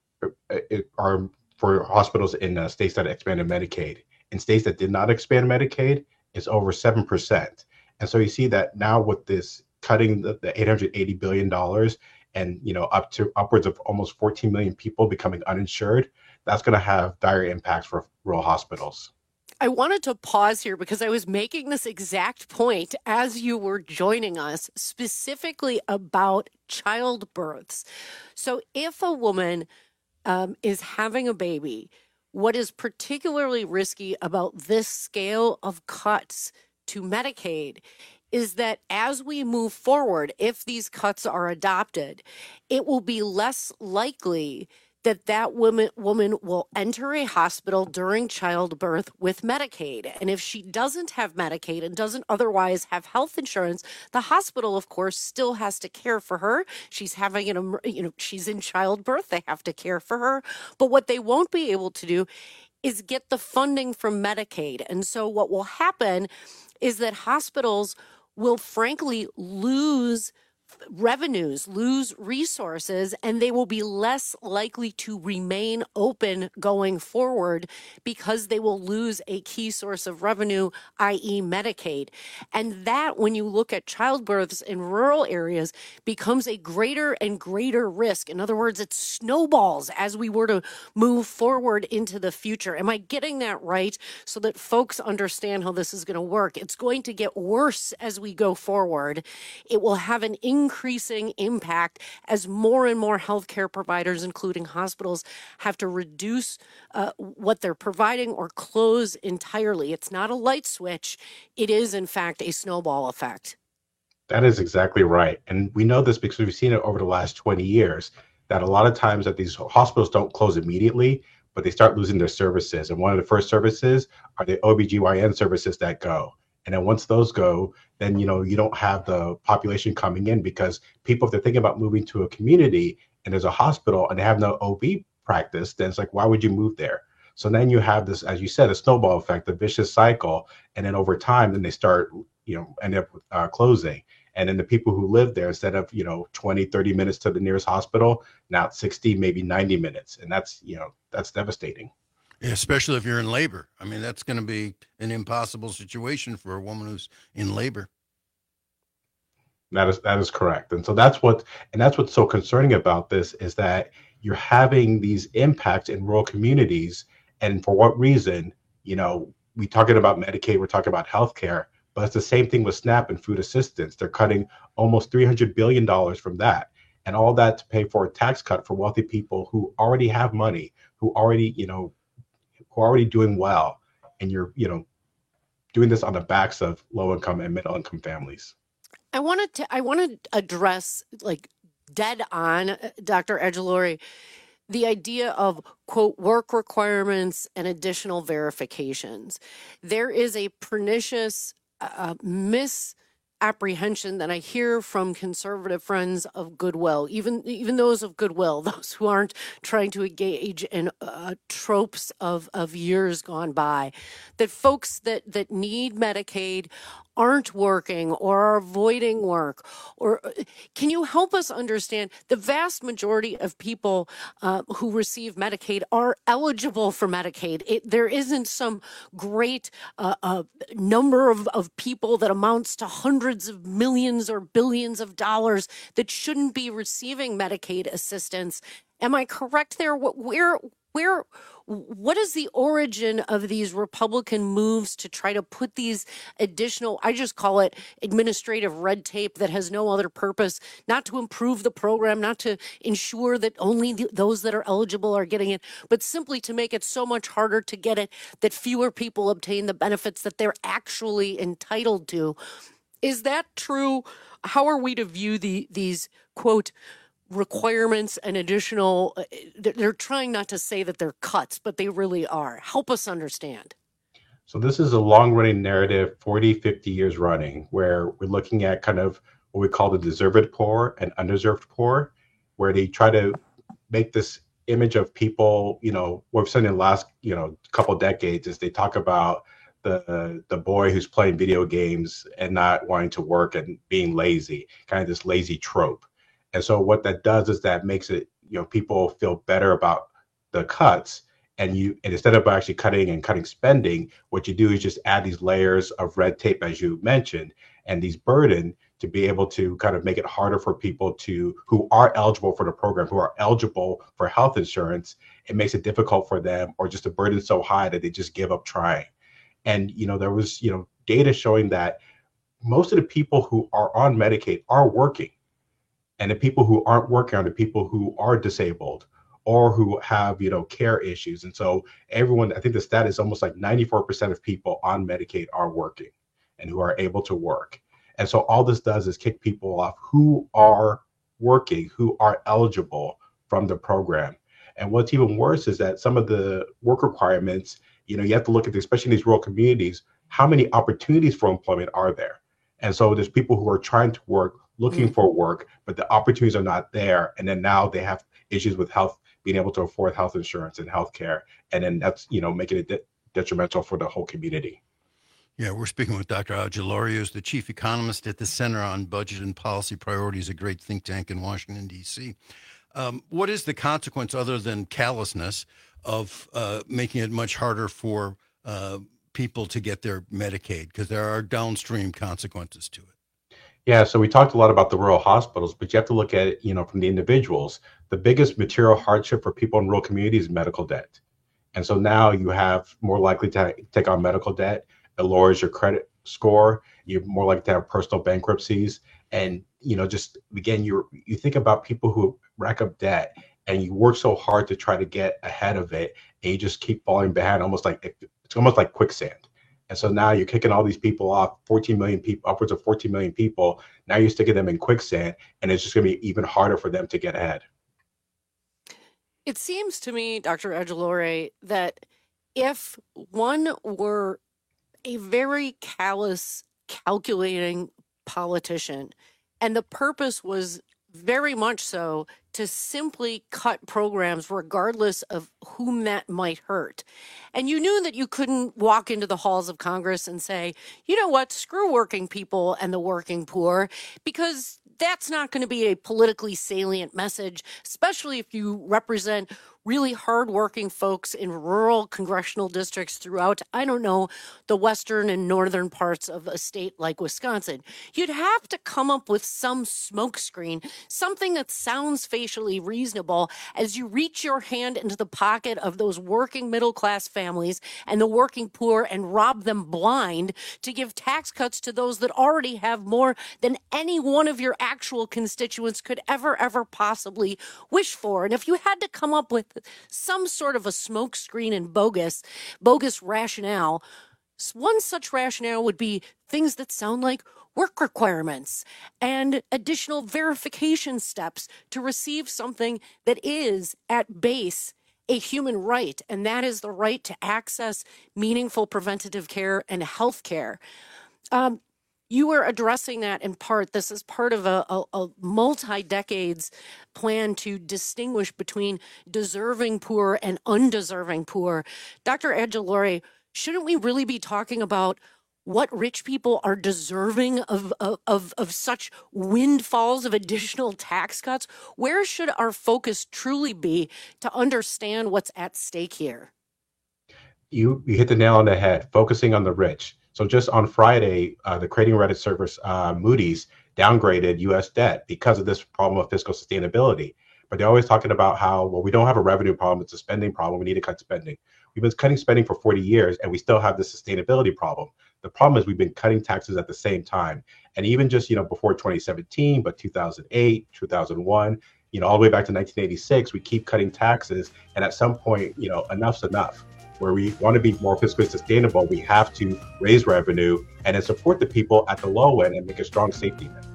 are for hospitals in uh, states that expanded Medicaid. In states that did not expand Medicaid, it's over seven percent. And so you see that now with this cutting the, the eight hundred eighty billion dollars and, you know, up to upwards of almost fourteen million people becoming uninsured, that's going to have dire impacts for rural hospitals. I wanted to pause here because I was making this exact point as you were joining us, specifically about childbirths. So if a woman um, is having a baby, what is particularly risky about this scale of cuts to Medicaid is that as we move forward, if these cuts are adopted, it will be less likely that that woman, woman will enter a hospital during childbirth with Medicaid. And if she doesn't have Medicaid and doesn't otherwise have health insurance, the hospital, of course, still has to care for her. She's having an, you know, she's in childbirth. They have to care for her. But what they won't be able to do is get the funding from Medicaid. And so what will happen is that hospitals will frankly lose revenues, lose resources, and they will be less likely to remain open going forward because they will lose a key source of revenue, that is. Medicaid. And that, when you look at childbirths in rural areas, becomes a greater and greater risk. In other words, it snowballs as we were to move forward into the future. Am I getting that right? So that folks understand how this is going to work. It's going to get worse as we go forward. It will have an increase increasing impact as more and more healthcare providers, including hospitals, have to reduce uh, what they're providing or close entirely. It's not a light switch. It is, in fact, a snowball effect. That is exactly right. And we know this because we've seen it over the last twenty years, that a lot of times that these hospitals don't close immediately, but they start losing their services. And one of the first services are the O B G Y N services that go. And then once those go, then, you know, you don't have the population coming in because people, if they're thinking about moving to a community and there's a hospital and they have no O B practice, then it's like, why would you move there? So then you have this, as you said, a snowball effect, a vicious cycle. And then over time, then they start, you know, end up uh, closing. And then the people who live there, instead of, you know, twenty, thirty minutes to the nearest hospital, now it's sixty, maybe ninety minutes. And that's, you know, that's devastating. Yeah, especially if you're in labor. I mean, that's going to be an impossible situation for a woman who's in labor. That is that is correct. And so that's what and that's what's so concerning about this is that you're having these impacts in rural communities. And for what reason? You know, we talking about Medicaid, we're talking about healthcare, but it's the same thing with SNAP and food assistance. They're cutting almost three hundred billion dollars from that. And all that to pay for a tax cut for wealthy people who already have money, who already, you know, who are already doing well, and you're, you know, doing this on the backs of low income and middle income families. I wanted to, I want to address, like, dead on, Doctor Edgelorry, the idea of, quote, work requirements and additional verifications. There is a pernicious uh, mis. apprehension that I hear from conservative friends of goodwill, even even those of goodwill, those who aren't trying to engage in uh, tropes of, of years gone by, that folks that, that need Medicaid aren't working or are avoiding work. Or can you help us understand the vast majority of people uh, who receive Medicaid are eligible for Medicaid? It, there isn't some great uh, uh, number of, of people that amounts to hundreds of millions or billions of dollars that shouldn't be receiving Medicaid assistance. Am I correct there? Where, where, what is the origin of these Republican moves to try to put these additional, I just call it administrative red tape that has no other purpose, not to improve the program, not to ensure that only the, those that are eligible are getting it, but simply to make it so much harder to get it that fewer people obtain the benefits that they're actually entitled to? Is that true? How are we to view the these, quote, requirements and additional, they're trying not to say that they're cuts, but they really are. Help us understand. So this is a long running narrative, forty, fifty years running, where we're looking at kind of what we call the deserved poor and undeserved poor, where they try to make this image of people, you know, what we've seen in the last, you know, couple decades is they talk about the the boy who's playing video games and not wanting to work and being lazy, kind of this lazy trope. And so what that does is that makes it, you know, people feel better about the cuts. And you, and instead of actually cutting and cutting spending, what you do is just add these layers of red tape, as you mentioned, and these burden to be able to kind of make it harder for people to who are eligible for the program, who are eligible for health insurance. It makes it difficult for them, or just a burden so high that they just give up trying. And, you know, there was, you know, data showing that most of the people who are on Medicaid are working. And the people who aren't working are the people who are disabled or who have, you know, care issues. And so everyone, I think the stat is almost like ninety-four percent of people on Medicaid are working and who are able to work. And so all this does is kick people off who are working, who are eligible from the program. And what's even worse is that some of the work requirements, you know, you have to look at, especially in these rural communities, how many opportunities for employment are there? And so there's people who are trying to work, looking mm-hmm. for work, but the opportunities are not there. And then now they have issues with health, being able to afford health insurance and healthcare. And then that's, you know, making it de- detrimental for the whole community. Yeah, we're speaking with Doctor Al Jalloria, who's the chief economist at the Center on Budget and Policy Priorities, a great think tank in Washington, D C. Um, what is the consequence, other than callousness, of uh, making it much harder for uh, people to get their Medicaid? Because there are downstream consequences to it. Yeah, so we talked a lot about the rural hospitals, but you have to look at it, you know, from the individuals. The biggest material hardship for people in rural communities is medical debt. And so now you have more likely to take on medical debt. It lowers your credit score. You're more likely to have personal bankruptcies. And, you know, just again, you you think about people who rack up debt and you work so hard to try to get ahead of it, and you just keep falling behind, almost like it's almost like quicksand. And so now you're kicking all these people off, fourteen million people, upwards of fourteen million people. Now you're sticking them in quicksand, and it's just going to be even harder for them to get ahead. It seems to me, Doctor Jalloria, that if one were a very callous, calculating politician, and the purpose was very much so to simply cut programs regardless of whom that might hurt. And you knew that you couldn't walk into the halls of Congress and say, you know what, screw working people and the working poor, because that's not going to be a politically salient message, especially if you represent really hardworking folks in rural congressional districts throughout, I don't know, the western and northern parts of a state like Wisconsin. You'd have to come up with some smokescreen, something that sounds facially reasonable as you reach your hand into the pocket of those working middle-class families and the working poor and rob them blind to give tax cuts to those that already have more than any one of your actual constituents could ever, ever possibly wish for. And if you had to come up with some sort of a smokescreen and bogus, bogus rationale, one such rationale would be things that sound like work requirements and additional verification steps to receive something that is at base a human right, and that is the right to access meaningful preventative care and health care. Um, You were addressing that in part. This is part of a, a, a multi-decades plan to distinguish between deserving poor and undeserving poor. Doctor Jalloria, shouldn't we really be talking about what rich people are deserving of, of, of, of such windfalls of additional tax cuts? Where should our focus truly be to understand what's at stake here? You, you hit the nail on the head, focusing on the rich. So just on Friday, uh, the creating Reddit service uh, Moody's downgraded U S debt because of this problem of fiscal sustainability. But they're always talking about how, well, we don't have a revenue problem, it's a spending problem, we need to cut spending. We've been cutting spending for forty years and we still have this sustainability problem. The problem is we've been cutting taxes at the same time. And even just, you know, before twenty seventeen, but two thousand eight, two thousand one, you know, all the way back to nineteen eighty-six, we keep cutting taxes. And at some point, you know, enough's enough. Where we want to be more fiscally sustainable, we have to raise revenue and then support the people at the low end and make a strong safety net.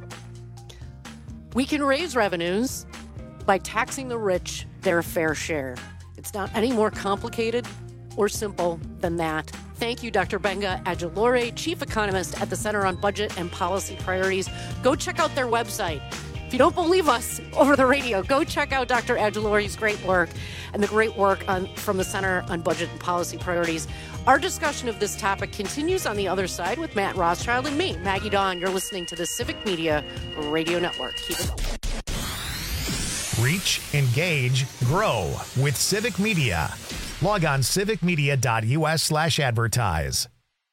We can raise revenues by taxing the rich their fair share. It's not any more complicated or simple than that. Thank you, Doctor Benga Ajilore, Chief Economist at the Center on Budget and Policy Priorities. Go check out their website. If you don't believe us over the radio, go check out Doctor Agilore's great work and the great work on, from the Center on Budget and Policy Priorities. Our discussion of this topic continues on the other side with Matt Rothschild and me, Maggie Dawn. You're listening to the Civic Media Radio Network. Keep it going. Reach, engage, grow with Civic Media. Log on civicmedia.us slash advertise.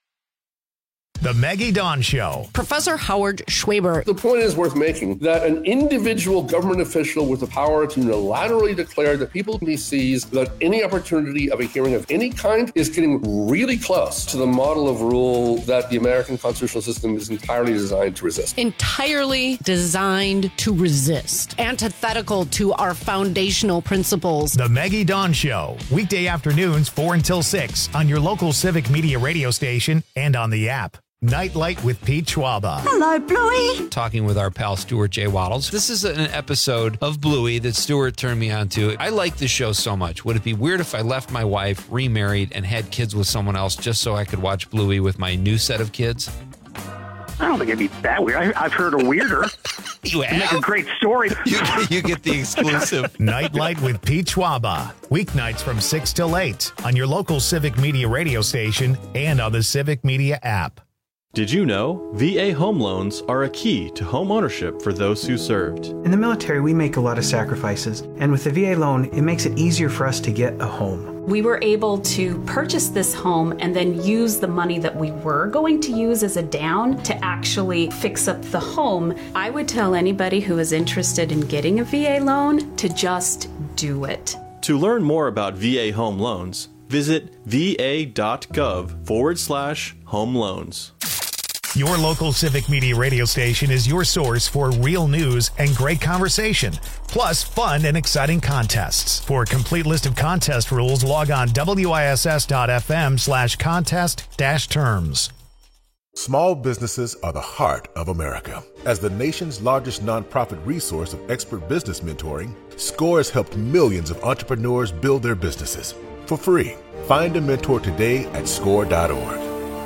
The Maggie Dawn Show. Professor Howard Schwaber. The point is worth making that an individual government official with the power to unilaterally declare that people he sees without any opportunity of a hearing of any kind is getting really close to the model of rule that the American constitutional system is entirely designed to resist. Entirely designed to resist. Antithetical to our foundational principles. The Maggie Dawn Show. Weekday afternoons four until six on your local Civic Media radio station and on the app. Nightlight with Pete Schwaba. Hello, Bluey. Talking with our pal Stuart J. Waddles. This is an episode of Bluey that Stuart turned me on to. I like this show so much. Would it be weird if I left my wife, remarried, and had kids with someone else just so I could watch Bluey with my new set of kids? I don't think it'd be that weird. I, I've heard a weirder. You have? Make a great story. You, you get the exclusive. Nightlight with Pete Schwaba. Weeknights from six till eight on your local Civic Media radio station and on the Civic Media app. Did you know V A home loans are a key to home ownership for those who served? In the military, we make a lot of sacrifices, and with the V A loan, it makes it easier for us to get a home. We were able to purchase this home and then use the money that we were going to use as a down to actually fix up the home. I would tell anybody who is interested in getting a V A loan to just do it. To learn more about V A home loans, visit va.gov forward slash home loans. Your local Civic Media radio station is your source for real news and great conversation, plus fun and exciting contests. For a complete list of contest rules, log on wiss.fm slash contest dash terms. Small businesses are the heart of America. As the nation's largest nonprofit resource of expert business mentoring, SCORE has helped millions of entrepreneurs build their businesses for free. Find a mentor today at score dot org.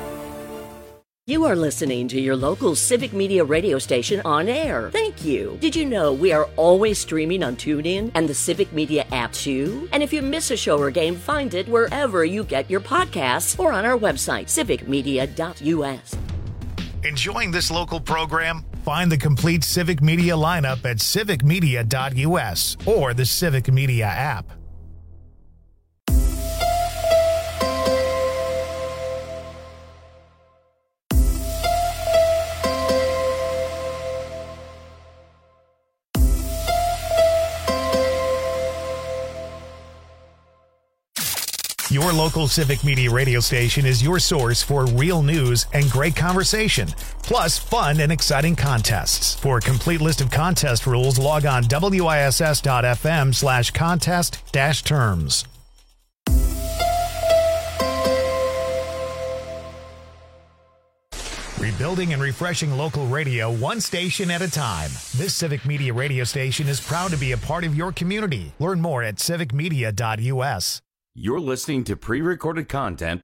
You are listening to your local Civic Media radio station on air. Thank you. Did you know we are always streaming on TuneIn and the Civic Media app too? And if you miss a show or game, find it wherever you get your podcasts or on our website, civic media dot u s. Enjoying this local program? Find the complete Civic Media lineup at civic media dot u s or the Civic Media app. Your local Civic Media radio station is your source for real news and great conversation, plus fun and exciting contests. For a complete list of contest rules, log on wiss.fm slash contest dash terms. Rebuilding and refreshing local radio one station at a time. This Civic Media radio station is proud to be a part of your community. Learn more at civic media dot u s. You're listening to pre-recorded content.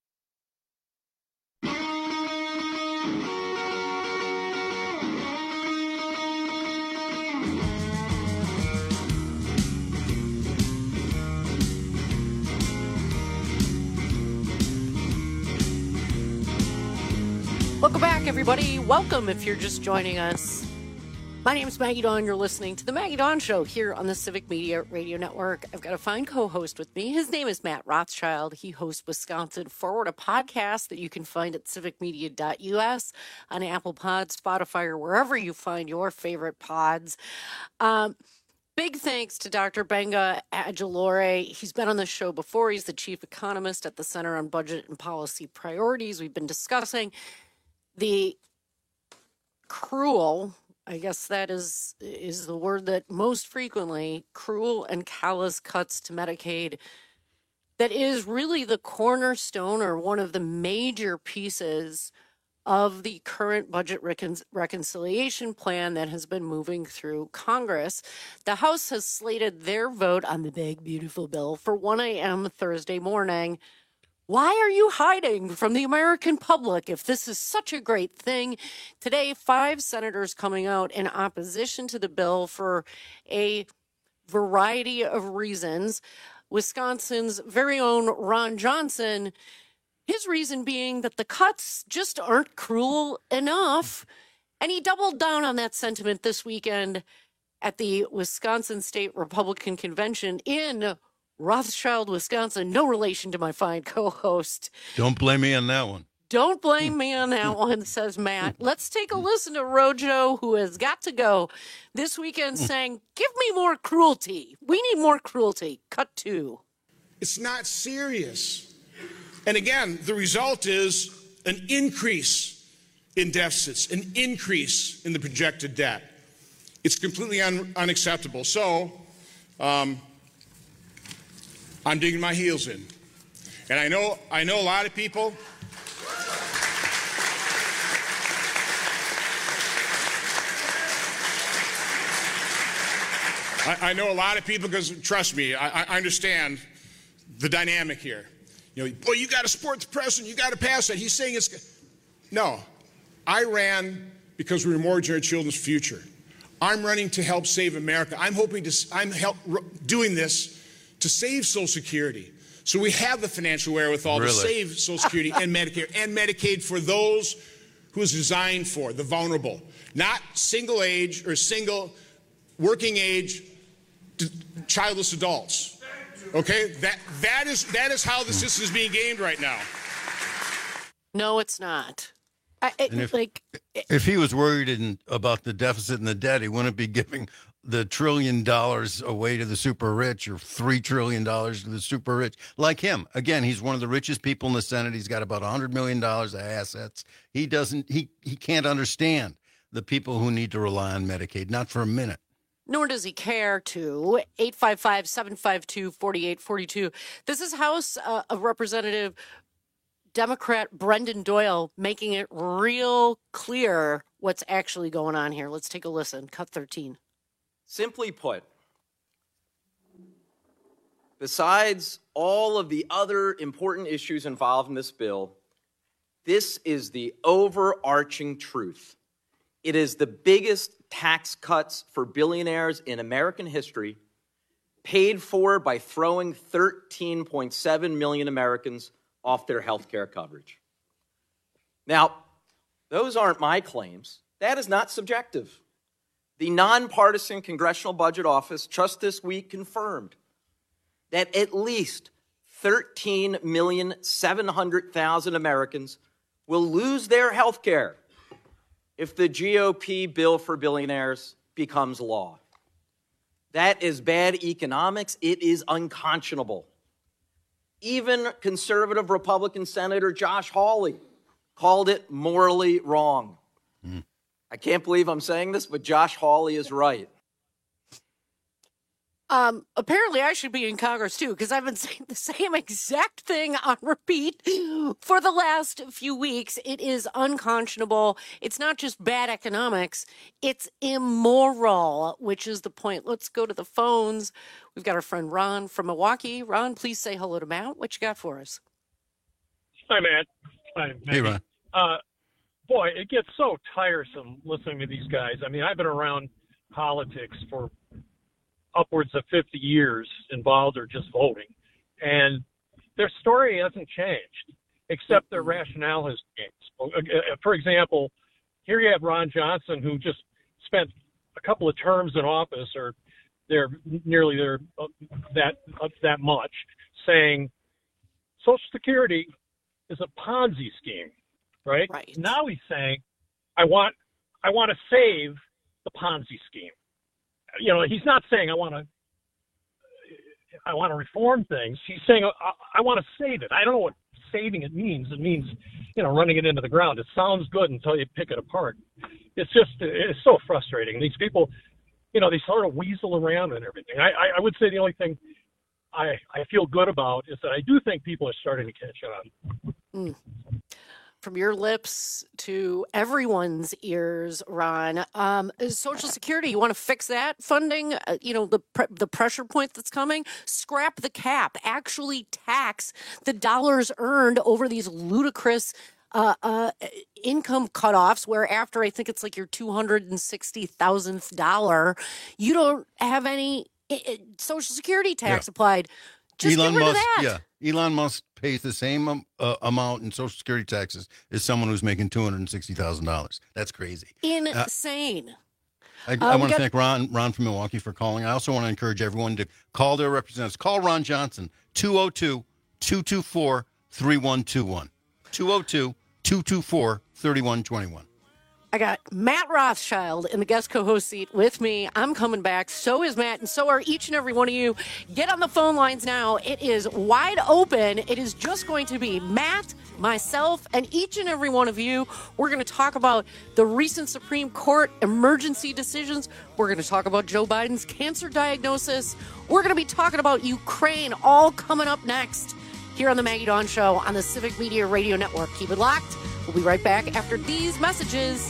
Welcome back, everybody. Welcome if you're just joining us. My name is Maggie Dawn. You're listening to The Maggie Dawn Show here on the Civic Media Radio Network. I've got a fine co-host with me. His name is Matt Rothschild. He hosts Wisconsin Forward, a podcast that you can find at civic media dot u s, on Apple Pods, Spotify, or wherever you find your favorite pods. Um, big thanks to Doctor Benga Ajilore. He's been on the show before. He's the chief economist at the Center on Budget and Policy Priorities. We've been discussing the cruel... I guess that is is the word that most frequently, cruel and callous cuts to Medicaid. That is really the cornerstone or one of the major pieces of the current budget recon- reconciliation plan that has been moving through Congress. The House has slated their vote on the big, beautiful bill for one a.m. Thursday morning. Why are you hiding from the American public if this is such a great thing? Today, five senators coming out in opposition to the bill for a variety of reasons. Wisconsin's very own Ron Johnson, his reason being that the cuts just aren't cruel enough. And he doubled down on that sentiment this weekend at the Wisconsin State Republican Convention in Rothschild, Wisconsin. No relation to my fine co-host. Don't blame me on that one. Don't blame me on that one, says Matt. Let's take a listen to Rojo, who has got to go this weekend, saying, give me more cruelty. We need more cruelty. Cut two. It's not serious. And again, the result is an increase in deficits, an increase in the projected debt. It's completely un- unacceptable. So, um, I'm digging my heels in. And I know I know a lot of people. I, I know a lot of people, because trust me, I, I understand the dynamic here. You know, boy, you got to support the president, you got to pass that. He's saying it's no. I ran because we were mortgaging our children's future. I'm running to help save America. I'm hoping to. I'm help doing this to save Social Security. So we have the financial wherewithal really? to save Social Security and Medicare and Medicaid for those who it's designed for, the vulnerable, not single age or single working age childless adults. Okay, that that is that is how the system is being gamed right now. No, it's not. I, it, if, like, if he was worried in, about the deficit and the debt, he wouldn't be giving the trillion dollars away to the super rich, or three trillion dollars to the super rich, like him. Again, he's one of the richest people in the Senate. He's got about a hundred million dollars of assets. He doesn't. He he can't understand the people who need to rely on Medicaid, not for a minute. Nor does he care to. eight five five, seven five two, four eight four two. This is House uh, of Representative Democrat Brendan Doyle making it real clear what's actually going on here. Let's take a listen. Cut thirteen. Simply put, besides all of the other important issues involved in this bill, this is the overarching truth. It is the biggest tax cuts for billionaires in American history, paid for by throwing thirteen point seven million Americans off their health care coverage. Now, those aren't my claims. That is not subjective. The nonpartisan Congressional Budget Office just this week confirmed that at least thirteen million seven hundred thousand Americans will lose their health care if the G O P bill for billionaires becomes law. That is bad economics. It is unconscionable. Even conservative Republican Senator Josh Hawley called it morally wrong. Mm. I can't believe I'm saying this, but Josh Hawley is right. Um, apparently I should be in Congress too, because I've been saying the same exact thing on repeat for the last few weeks. It is unconscionable. It's not just bad economics. It's immoral, which is the point. Let's go to the phones. We've got our friend Ron from Milwaukee. Ron, please say hello to Matt. What you got for us? Hi, Matt. Hi, Matt. Hey, Ron. Uh, boy, it gets so tiresome listening to these guys. I mean, I've been around politics for upwards of fifty years, involved or just voting, and their story hasn't changed, except their rationale has changed. For example, here you have Ron Johnson, who just spent a couple of terms in office, or they're nearly there uh, that uh, that much, saying Social Security is a Ponzi scheme, right? Right. Now he's saying, I want I want to save the Ponzi scheme. You know, he's not saying I want to I want to reform things. He's saying I, I want to save it. I don't know what saving it means. It means, you know, running it into the ground. It sounds good until you pick it apart. It's just, it's so frustrating. These people, you know, they sort of weasel around and everything. I, I, I would say the only thing I, I feel good about is that I do think people are starting to catch on. Mm. from your lips to everyone's ears, Ron. Um, Social Security, you want to fix that funding? Uh, you know, the pre- the pressure point that's coming? Scrap the cap. Actually tax the dollars earned over these ludicrous uh, uh, income cutoffs, where after I think it's like your two hundred sixty thousandth dollar, you don't have any uh, Social Security tax Yeah. applied. Just Elon get rid Musk, of that. yeah, Elon Musk pays the same um, uh, amount in Social Security taxes as someone who's making two hundred sixty thousand dollars. That's crazy. Insane. Uh, I, Uh, I we want to got- thank Ron, Ron from Milwaukee for calling. I also want to encourage everyone to call their representatives. Call Ron Johnson, two oh two, two two four, three one two one. two oh two, two two four, three one two one. I got Matt Rothschild in the guest co-host seat with me. I'm coming back. So is Matt, and so are each and every one of you. Get on the phone lines now. It is wide open. It is just going to be Matt, myself, and each and every one of you. We're going to talk about the recent Supreme Court emergency decisions. We're going to talk about Joe Biden's cancer diagnosis. We're going to be talking about Ukraine, all coming up next here on the Maggie Dawn Show on the Civic Media Radio Network. Keep it locked. We'll be right back after these messages.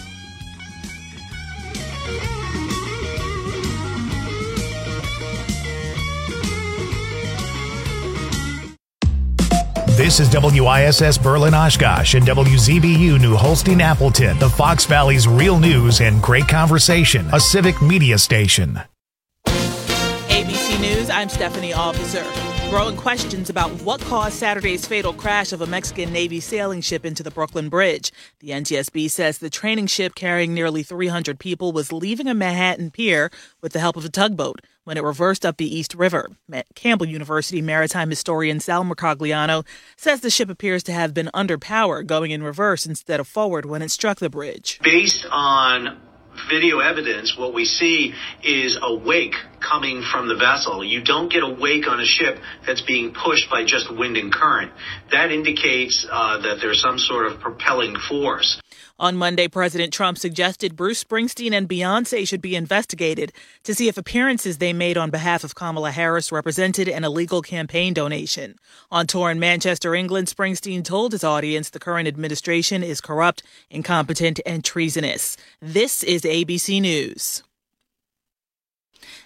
This is W I S S Berlin Oshkosh and W Z B U New Holstein Appleton, the Fox Valley's real news and great conversation, a civic media station. A B C News, I'm Stephanie Officer. Growing questions about what caused Saturday's fatal crash of a Mexican Navy sailing ship into the Brooklyn Bridge. The N T S B says the training ship carrying nearly three hundred people was leaving a Manhattan pier with the help of a tugboat when it reversed up the East River. Campbell University maritime historian Sal Mercogliano says the ship appears to have been under power, going in reverse instead of forward when it struck the bridge. Based on video evidence, what we see is a wake coming from the vessel. You don't get a wake on a ship that's being pushed by just wind and current. That indicates uh, that there's some sort of propelling force. On Monday, President Trump suggested Bruce Springsteen and Beyonce should be investigated to see if appearances they made on behalf of Kamala Harris represented an illegal campaign donation. On tour in Manchester, England, Springsteen told his audience the current administration is corrupt, incompetent, and treasonous. This is A B C News.